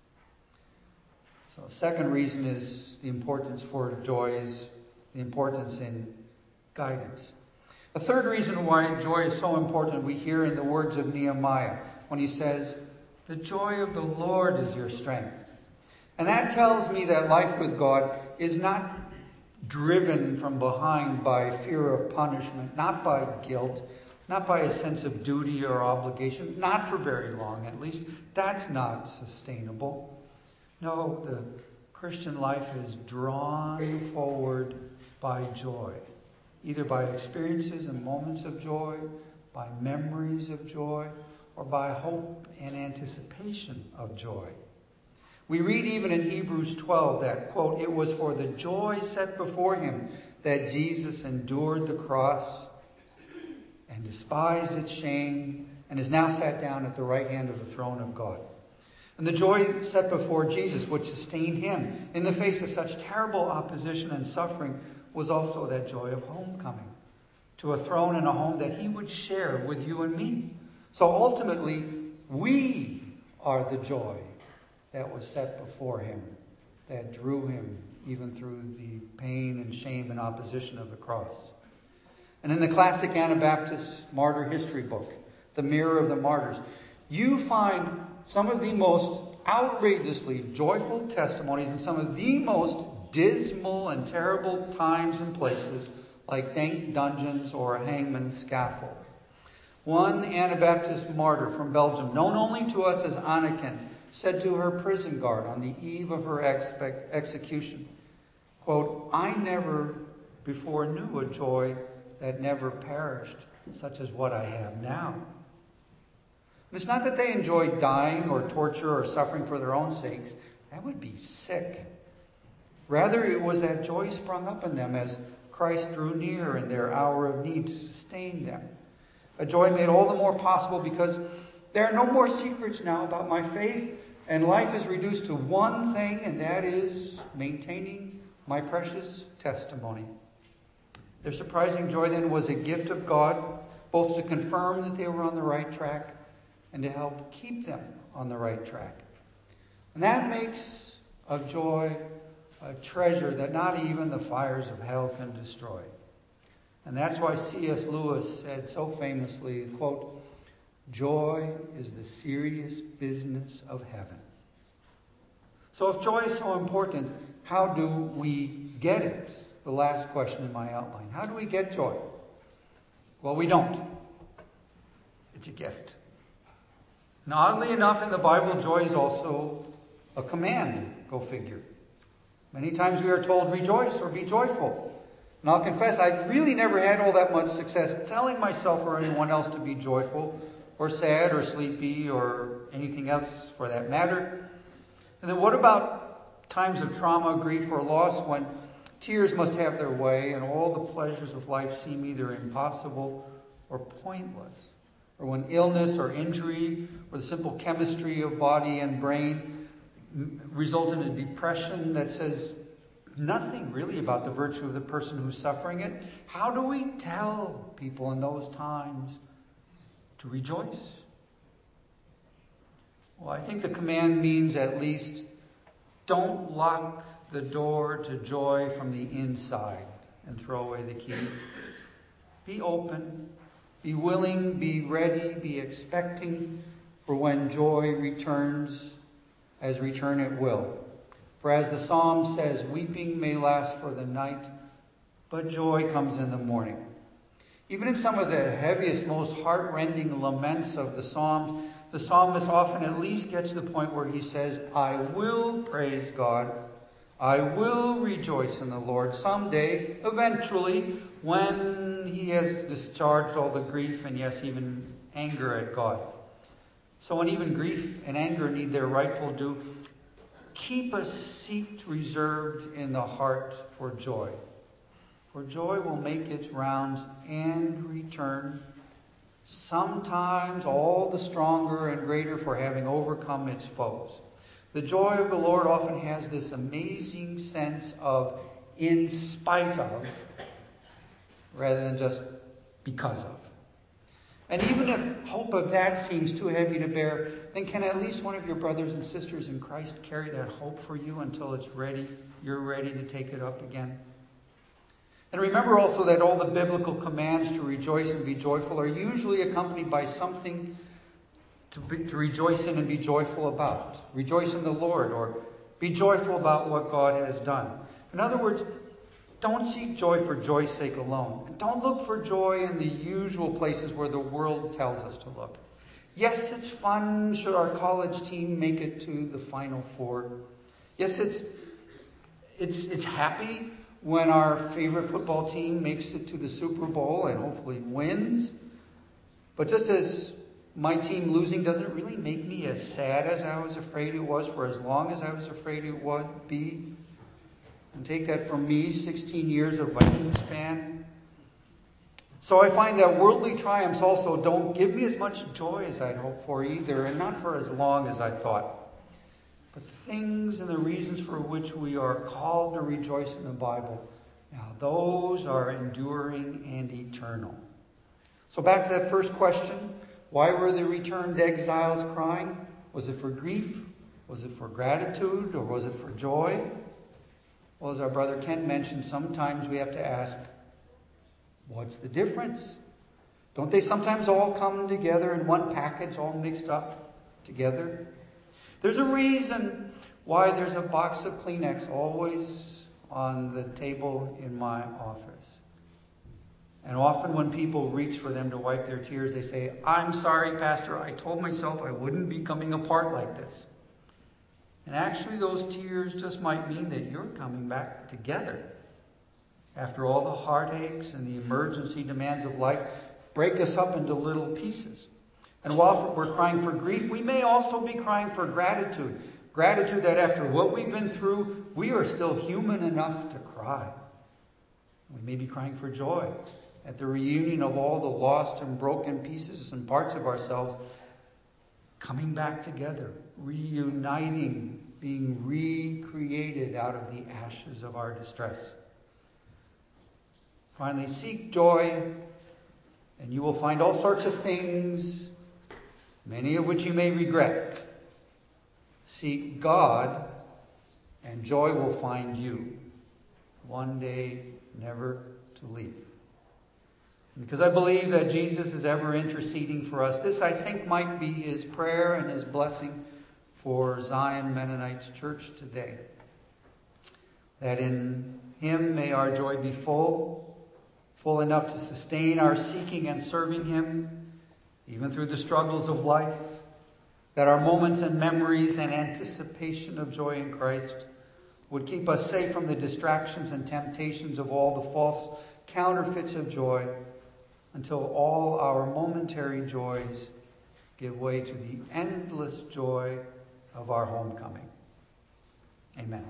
So, second reason is the importance for joy is the importance in guidance. A third reason why joy is so important we hear in the words of Nehemiah when he says, the joy of the Lord is your strength. And that tells me that life with God is not driven from behind by fear of punishment, not by guilt, not by a sense of duty or obligation, not for very long at least. That's not sustainable. No, the Christian life is drawn forward by joy, either by experiences and moments of joy, by memories of joy, or by hope and anticipation of joy. We read even in Hebrews 12 that, quote, it was for the joy set before him that Jesus endured the cross and despised its shame and is now sat down at the right hand of the throne of God. And the joy set before Jesus, which sustained him in the face of such terrible opposition and suffering, was also that joy of homecoming to a throne and a home that he would share with you and me. So ultimately, we are the joy that was set before him, that drew him even through the pain and shame and opposition of the cross. And in the classic Anabaptist martyr history book, The Mirror of the Martyrs, you find some of the most outrageously joyful testimonies in some of the most dismal and terrible times and places, like dank dungeons or a hangman's scaffold. One Anabaptist martyr from Belgium, known only to us as Anneken, said to her prison guard on the eve of her execution, quote, I never before knew a joy that never perished, such as what I have now. And it's not that they enjoyed dying or torture or suffering for their own sakes. That would be sick. Rather, it was that joy sprung up in them as Christ drew near in their hour of need to sustain them. A joy made all the more possible because there are no more secrets now about my faith, and life is reduced to one thing, and that is maintaining my precious testimony. Their surprising joy then was a gift of God, both to confirm that they were on the right track and to help keep them on the right track. And that makes of joy a treasure that not even the fires of hell can destroy. And that's why C.S. Lewis said so famously, quote, "Joy is the serious business of heaven." So if joy is so important, how do we get it? The last question in my outline. How do we get joy? Well, we don't. It's a gift. And oddly enough, in the Bible, joy is also a command. Go figure. Many times we are told, rejoice or be joyful. And I'll confess, I've really never had all that much success telling myself or anyone else to be joyful or sad or sleepy or anything else for that matter. And then what about times of trauma, grief, or loss when tears must have their way and all the pleasures of life seem either impossible or pointless? Or when illness or injury or the simple chemistry of body and brain result in a depression that says nothing really about the virtue of the person who's suffering it? How do we tell people in those times to rejoice? Well, I think the command means at least don't lock the door to joy from the inside and throw away the key. Be open, be willing, be ready, be expecting for when joy returns, as return it will. For as the psalm says, weeping may last for the night, but joy comes in the morning. Even in some of the heaviest, most heart-rending laments of the Psalms, the psalmist often at least gets to the point where he says, I will praise God. I will rejoice in the Lord someday, eventually, when he has discharged all the grief and, yes, even anger at God. So when even grief and anger need their rightful due, keep a seat reserved in the heart for joy. For joy will make its rounds and return, sometimes all the stronger and greater for having overcome its foes. The joy of the Lord often has this amazing sense of in spite of, rather than just because of. And even if hope of that seems too heavy to bear, then can at least one of your brothers and sisters in Christ carry that hope for you until it's ready, you're ready to take it up again? And remember also that all the biblical commands to rejoice and be joyful are usually accompanied by something to rejoice in and be joyful about. Rejoice in the Lord, or be joyful about what God has done. In other words, don't seek joy for joy's sake alone. And don't look for joy in the usual places where the world tells us to look. Yes, it's fun should our college team make it to the Final Four. Yes, it's happy when our favorite football team makes it to the Super Bowl and hopefully wins. But just as my team losing doesn't really make me as sad as I was afraid it was for as long as I was afraid it would be. And take that from me, 16 years of Vikings fan. So I find that worldly triumphs also don't give me as much joy as I'd hoped for either, and not for as long as I thought. But the things and the reasons for which we are called to rejoice in the Bible, now those are enduring and eternal. So back to that first question. Why were the returned exiles crying? Was it for grief? Was it for gratitude? Or was it for joy? Well, as our brother Kent mentioned, sometimes we have to ask, what's the difference? Don't they sometimes all come together in one package, all mixed up together? There's a reason why there's a box of Kleenex always on the table in my office. And often when people reach for them to wipe their tears, they say, I'm sorry, Pastor, I told myself I wouldn't be coming apart like this. And actually those tears just might mean that you're coming back together. After all the heartaches and the emergency demands of life break us up into little pieces. And while we're crying for grief, we may also be crying for gratitude. Gratitude that after what we've been through, we are still human enough to cry. We may be crying for joy at the reunion of all the lost and broken pieces and parts of ourselves coming back together, reuniting, being recreated out of the ashes of our distress. Finally, seek joy, and you will find all sorts of things, many of which you may regret. Seek God, and joy will find you, one day never to leave. Because I believe that Jesus is ever interceding for us. This, I think, might be his prayer and his blessing for Zion Mennonite Church today. That in him may our joy be full enough to sustain our seeking and serving him, even through the struggles of life. That our moments and memories and anticipation of joy in Christ would keep us safe from the distractions and temptations of all the false counterfeits of joy, until all our momentary joys give way to the endless joy of our homecoming. Amen.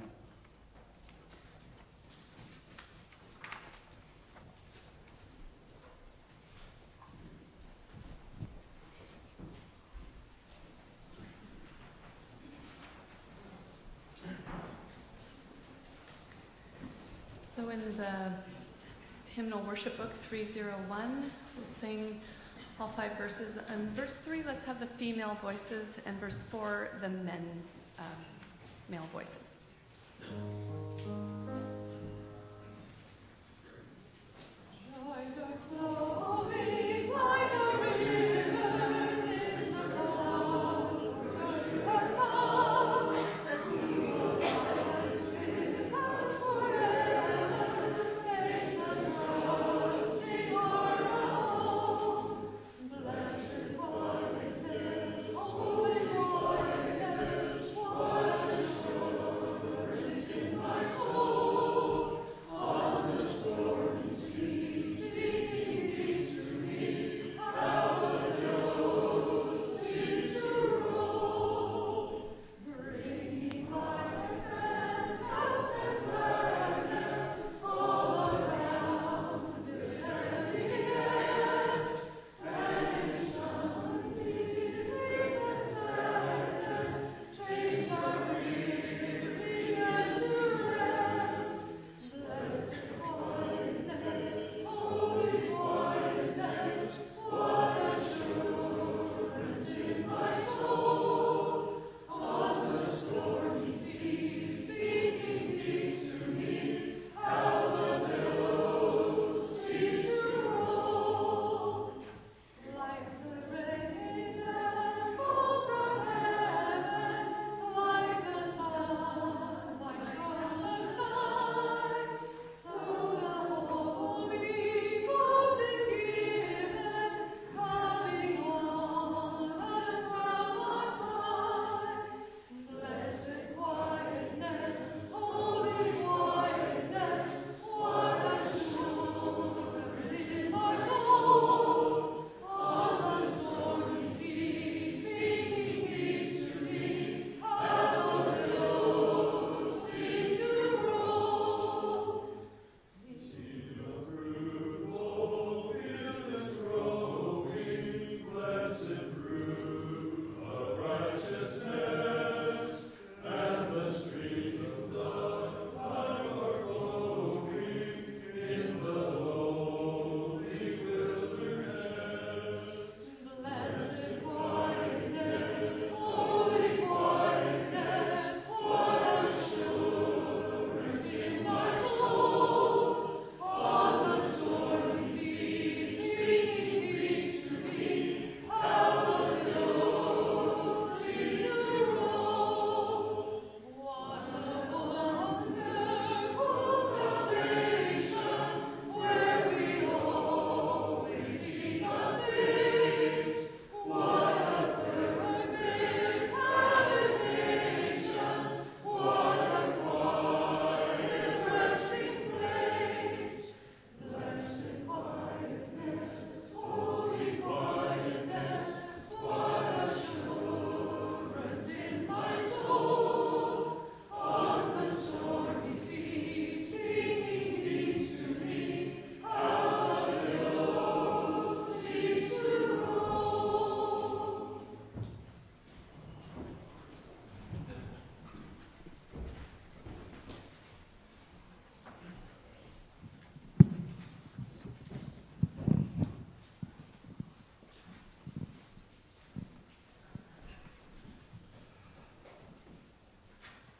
So in the hymnal worship book 301, we'll sing all 5 verses. And verse 3, let's have the female voices, and verse 4, the male voices.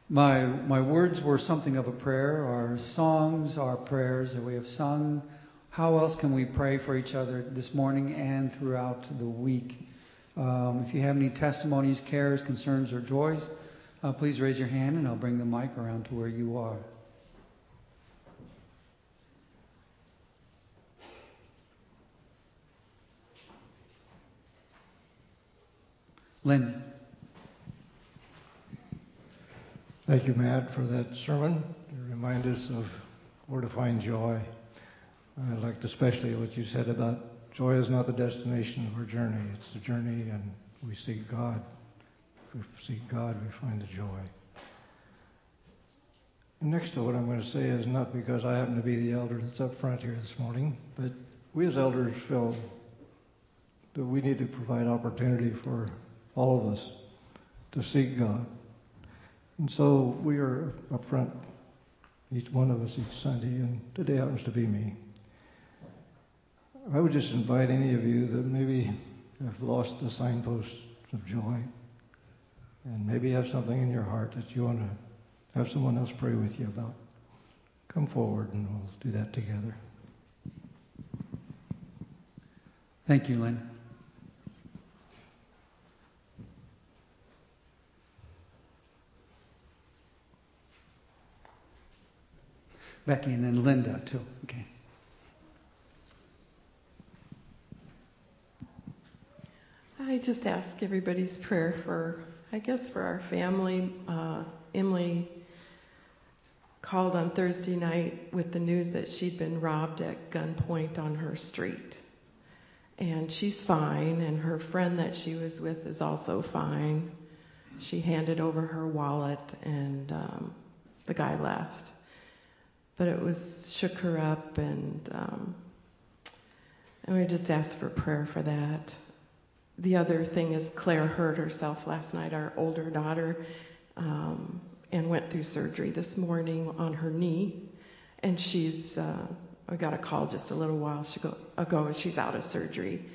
My words were something of a prayer. Our songs are prayers that we have sung how else can we pray for each other this morning and throughout the week? If you have any testimonies, cares, concerns, or joys, please raise your hand and I'll bring the mic around to where you are. Lynn. Thank you, Matt, for that sermon. To remind us of where to find joy. I liked especially what you said about joy is not the destination of our journey. It's the journey, and we seek God. If we seek God, we find the joy. And next to what I'm going to say is not because I happen to be the elder that's up front here this morning, but we as elders feel that we need to provide opportunity for all of us to seek God. And so we are up front, each one of us each Sunday, and today happens to be me. I would just invite any of you that maybe have lost the signposts of joy and maybe have something in your heart that you want to have someone else pray with you about. Come forward and we'll do that together. Thank you, Lynn. Becky and then Linda too. Okay. I just ask everybody's prayer for our family. Emily called on Thursday night with the news that she'd been robbed at gunpoint on her street. And she's fine, and her friend that she was with is also fine. She handed over her wallet, and the guy left. But it shook her up, and we just asked for prayer for that. The other thing is Claire hurt herself last night, our older daughter, and went through surgery this morning on her knee. And I got a call just a little while ago, and she's out of surgery.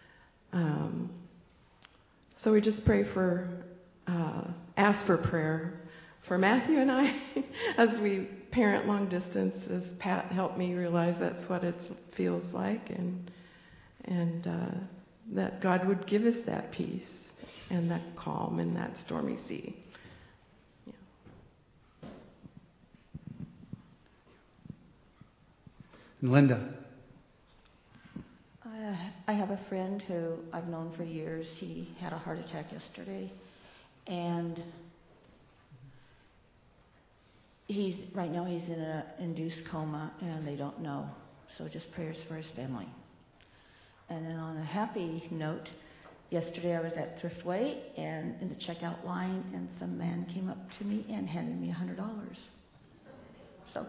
So we just ask for prayer for Matthew and I as we parent long distance, as Pat helped me realize that's what it feels like, and that God would give us that peace and that calm in that stormy sea. Yeah. Linda. I have a friend who I've known for years. He had a heart attack yesterday, and right now he's in an induced coma, and they don't know. So just prayers for his family. And then on a happy note, yesterday I was at Thriftway and in the checkout line, and some man came up to me and handed me $100. So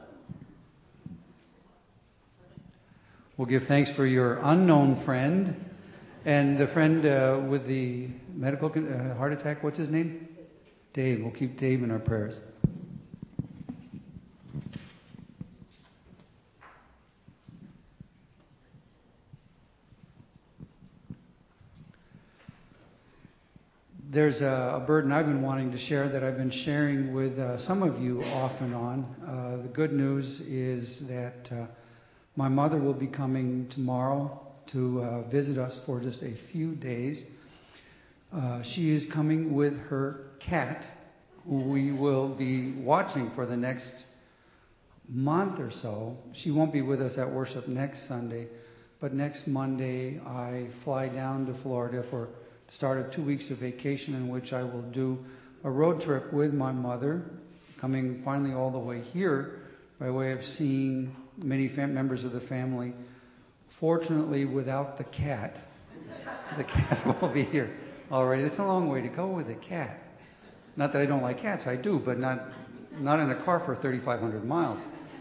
We'll give thanks for your unknown friend and the friend with the medical heart attack. What's his name? Dave. We'll keep Dave in our prayers. There's a burden I've been wanting to share that I've been sharing with some of you off and on. The good news is that my mother will be coming tomorrow to visit us for just a few days. She is coming with her cat, who we will be watching for the next month or so. She won't be with us at worship next Sunday, but next Monday I fly down to Florida for start of 2 weeks of vacation, in which I will do a road trip with my mother, coming finally all the way here by way of seeing many members of the family. Fortunately, without the cat. The cat will be here already. It's a long way to go with a cat. Not that I don't like cats, I do, but not in a car for 3,500 miles.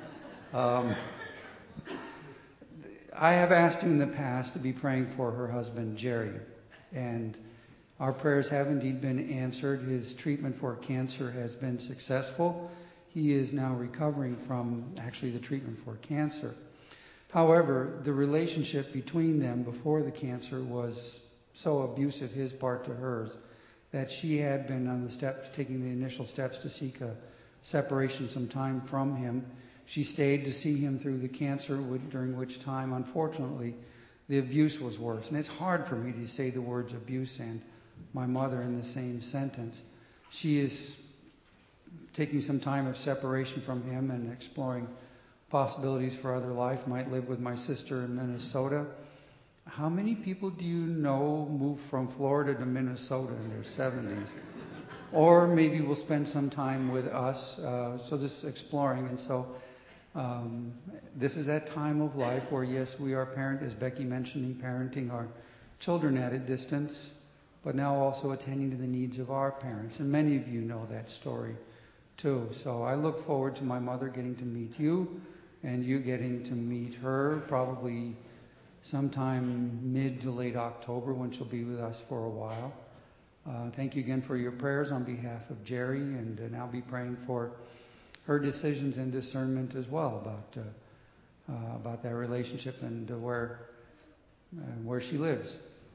I have asked you in the past to be praying for her husband, Jerry. And our prayers have indeed been answered. His treatment for cancer has been successful. He is now recovering from actually the treatment for cancer. However, the relationship between them before the cancer was so abusive, his part to hers, that she had been on the steps, taking the initial steps to seek a separation some time from him. She stayed to see him through the cancer, during which time, unfortunately, the abuse was worse. And it's hard for me to say the words abuse and my mother in the same sentence. She is taking some time of separation from him and exploring possibilities for other life. Might live with my sister in Minnesota. How many people do you know moved from Florida to Minnesota in their 70s? Or maybe we'll spend some time with us. So just exploring. And so this is that time of life where, yes, we are as Becky mentioned, parenting our children at a distance, but now also attending to the needs of our parents. And many of you know that story too. So I look forward to my mother getting to meet you and you getting to meet her probably sometime mid to late October when she'll be with us for a while. Thank you again for your prayers on behalf of Jerry, and I'll be praying for her decisions and discernment as well about that relationship and where she lives.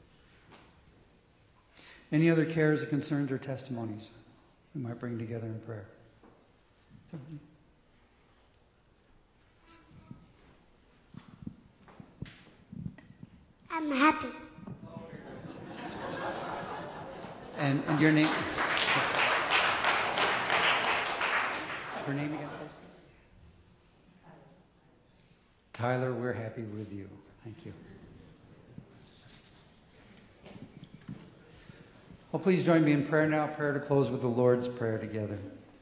Any other cares or concerns or testimonies we might bring together in prayer? I'm happy. And your name? Her name again, please? Tyler, we're happy with you. Thank you. Well, please join me in prayer now. Prayer to close with the Lord's Prayer together.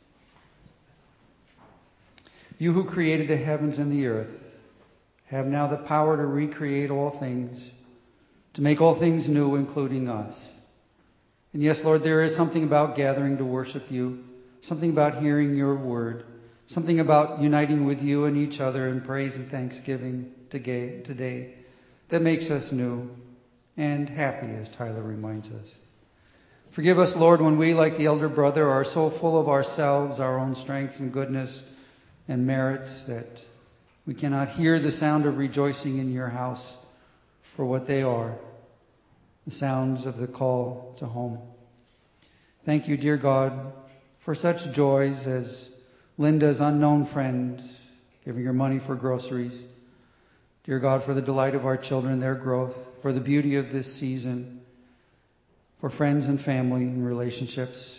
You who created the heavens and the earth have now the power to recreate all things, to make all things new, including us. And yes, Lord, there is something about gathering to worship you, something about hearing your word, something about uniting with you and each other in praise and thanksgiving today that makes us new and happy, as Tyler reminds us. Forgive us, Lord, when we, like the elder brother, are so full of ourselves, our own strengths and goodness and merits that we cannot hear the sound of rejoicing in your house for what they are, the sounds of the call to home. Thank you, dear God, for such joys as Linda's unknown friend giving her money for groceries. Dear God, for the delight of our children, their growth, for the beauty of this season, for friends and family and relationships,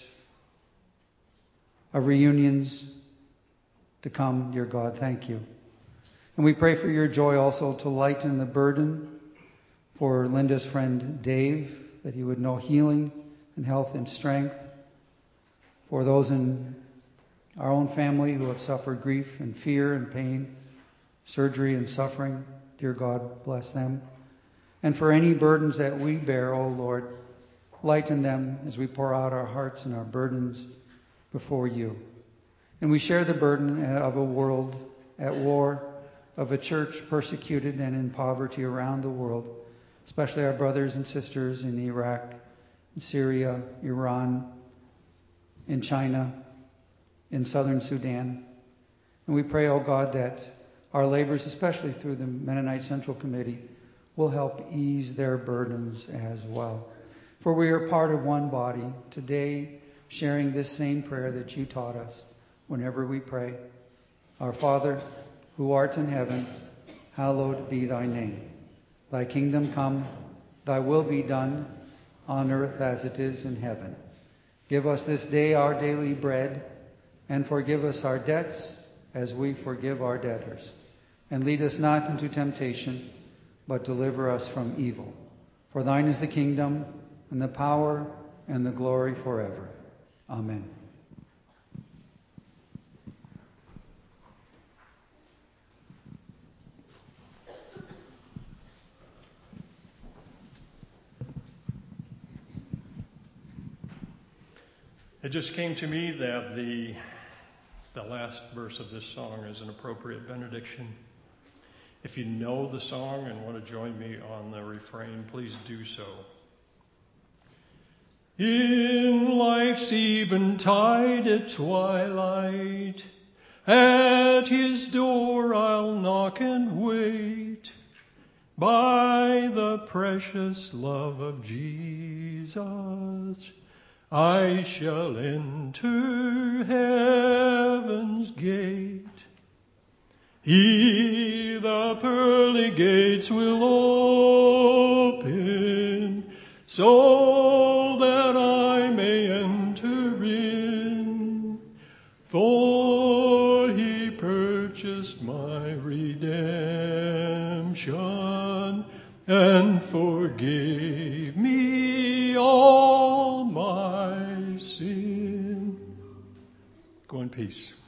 of reunions to come, dear God, thank you. And we pray for your joy also to lighten the burden for Linda's friend Dave, that he would know healing and health and strength. For those in our own family who have suffered grief and fear and pain, surgery and suffering, dear God, bless them. And for any burdens that we bear, O Lord, lighten them as we pour out our hearts and our burdens before you. And we share the burden of a world at war, of a church persecuted and in poverty around the world, especially our brothers and sisters in Iraq, in Syria, Iran, in China, in southern Sudan. And we pray, oh God, that our labors, especially through the Mennonite Central Committee, will help ease their burdens as well. For we are part of one body, today sharing this same prayer that you taught us whenever we pray. Our Father, who art in heaven, hallowed be thy name. Thy kingdom come, thy will be done, on earth as it is in heaven. Give us this day our daily bread, and forgive us our debts as we forgive our debtors. And lead us not into temptation, but deliver us from evil. For thine is the kingdom, and the power, and the glory forever. Amen. It just came to me that the last verse of this song is an appropriate benediction. If you know the song and want to join me on the refrain, please do so. In life's eventide at twilight, at his door I'll knock and wait. By the precious love of Jesus, I shall enter heaven's gate. He the pearly gates will open, so that I may enter in. For he purchased my redemption and forgave me all my sin. Go in peace.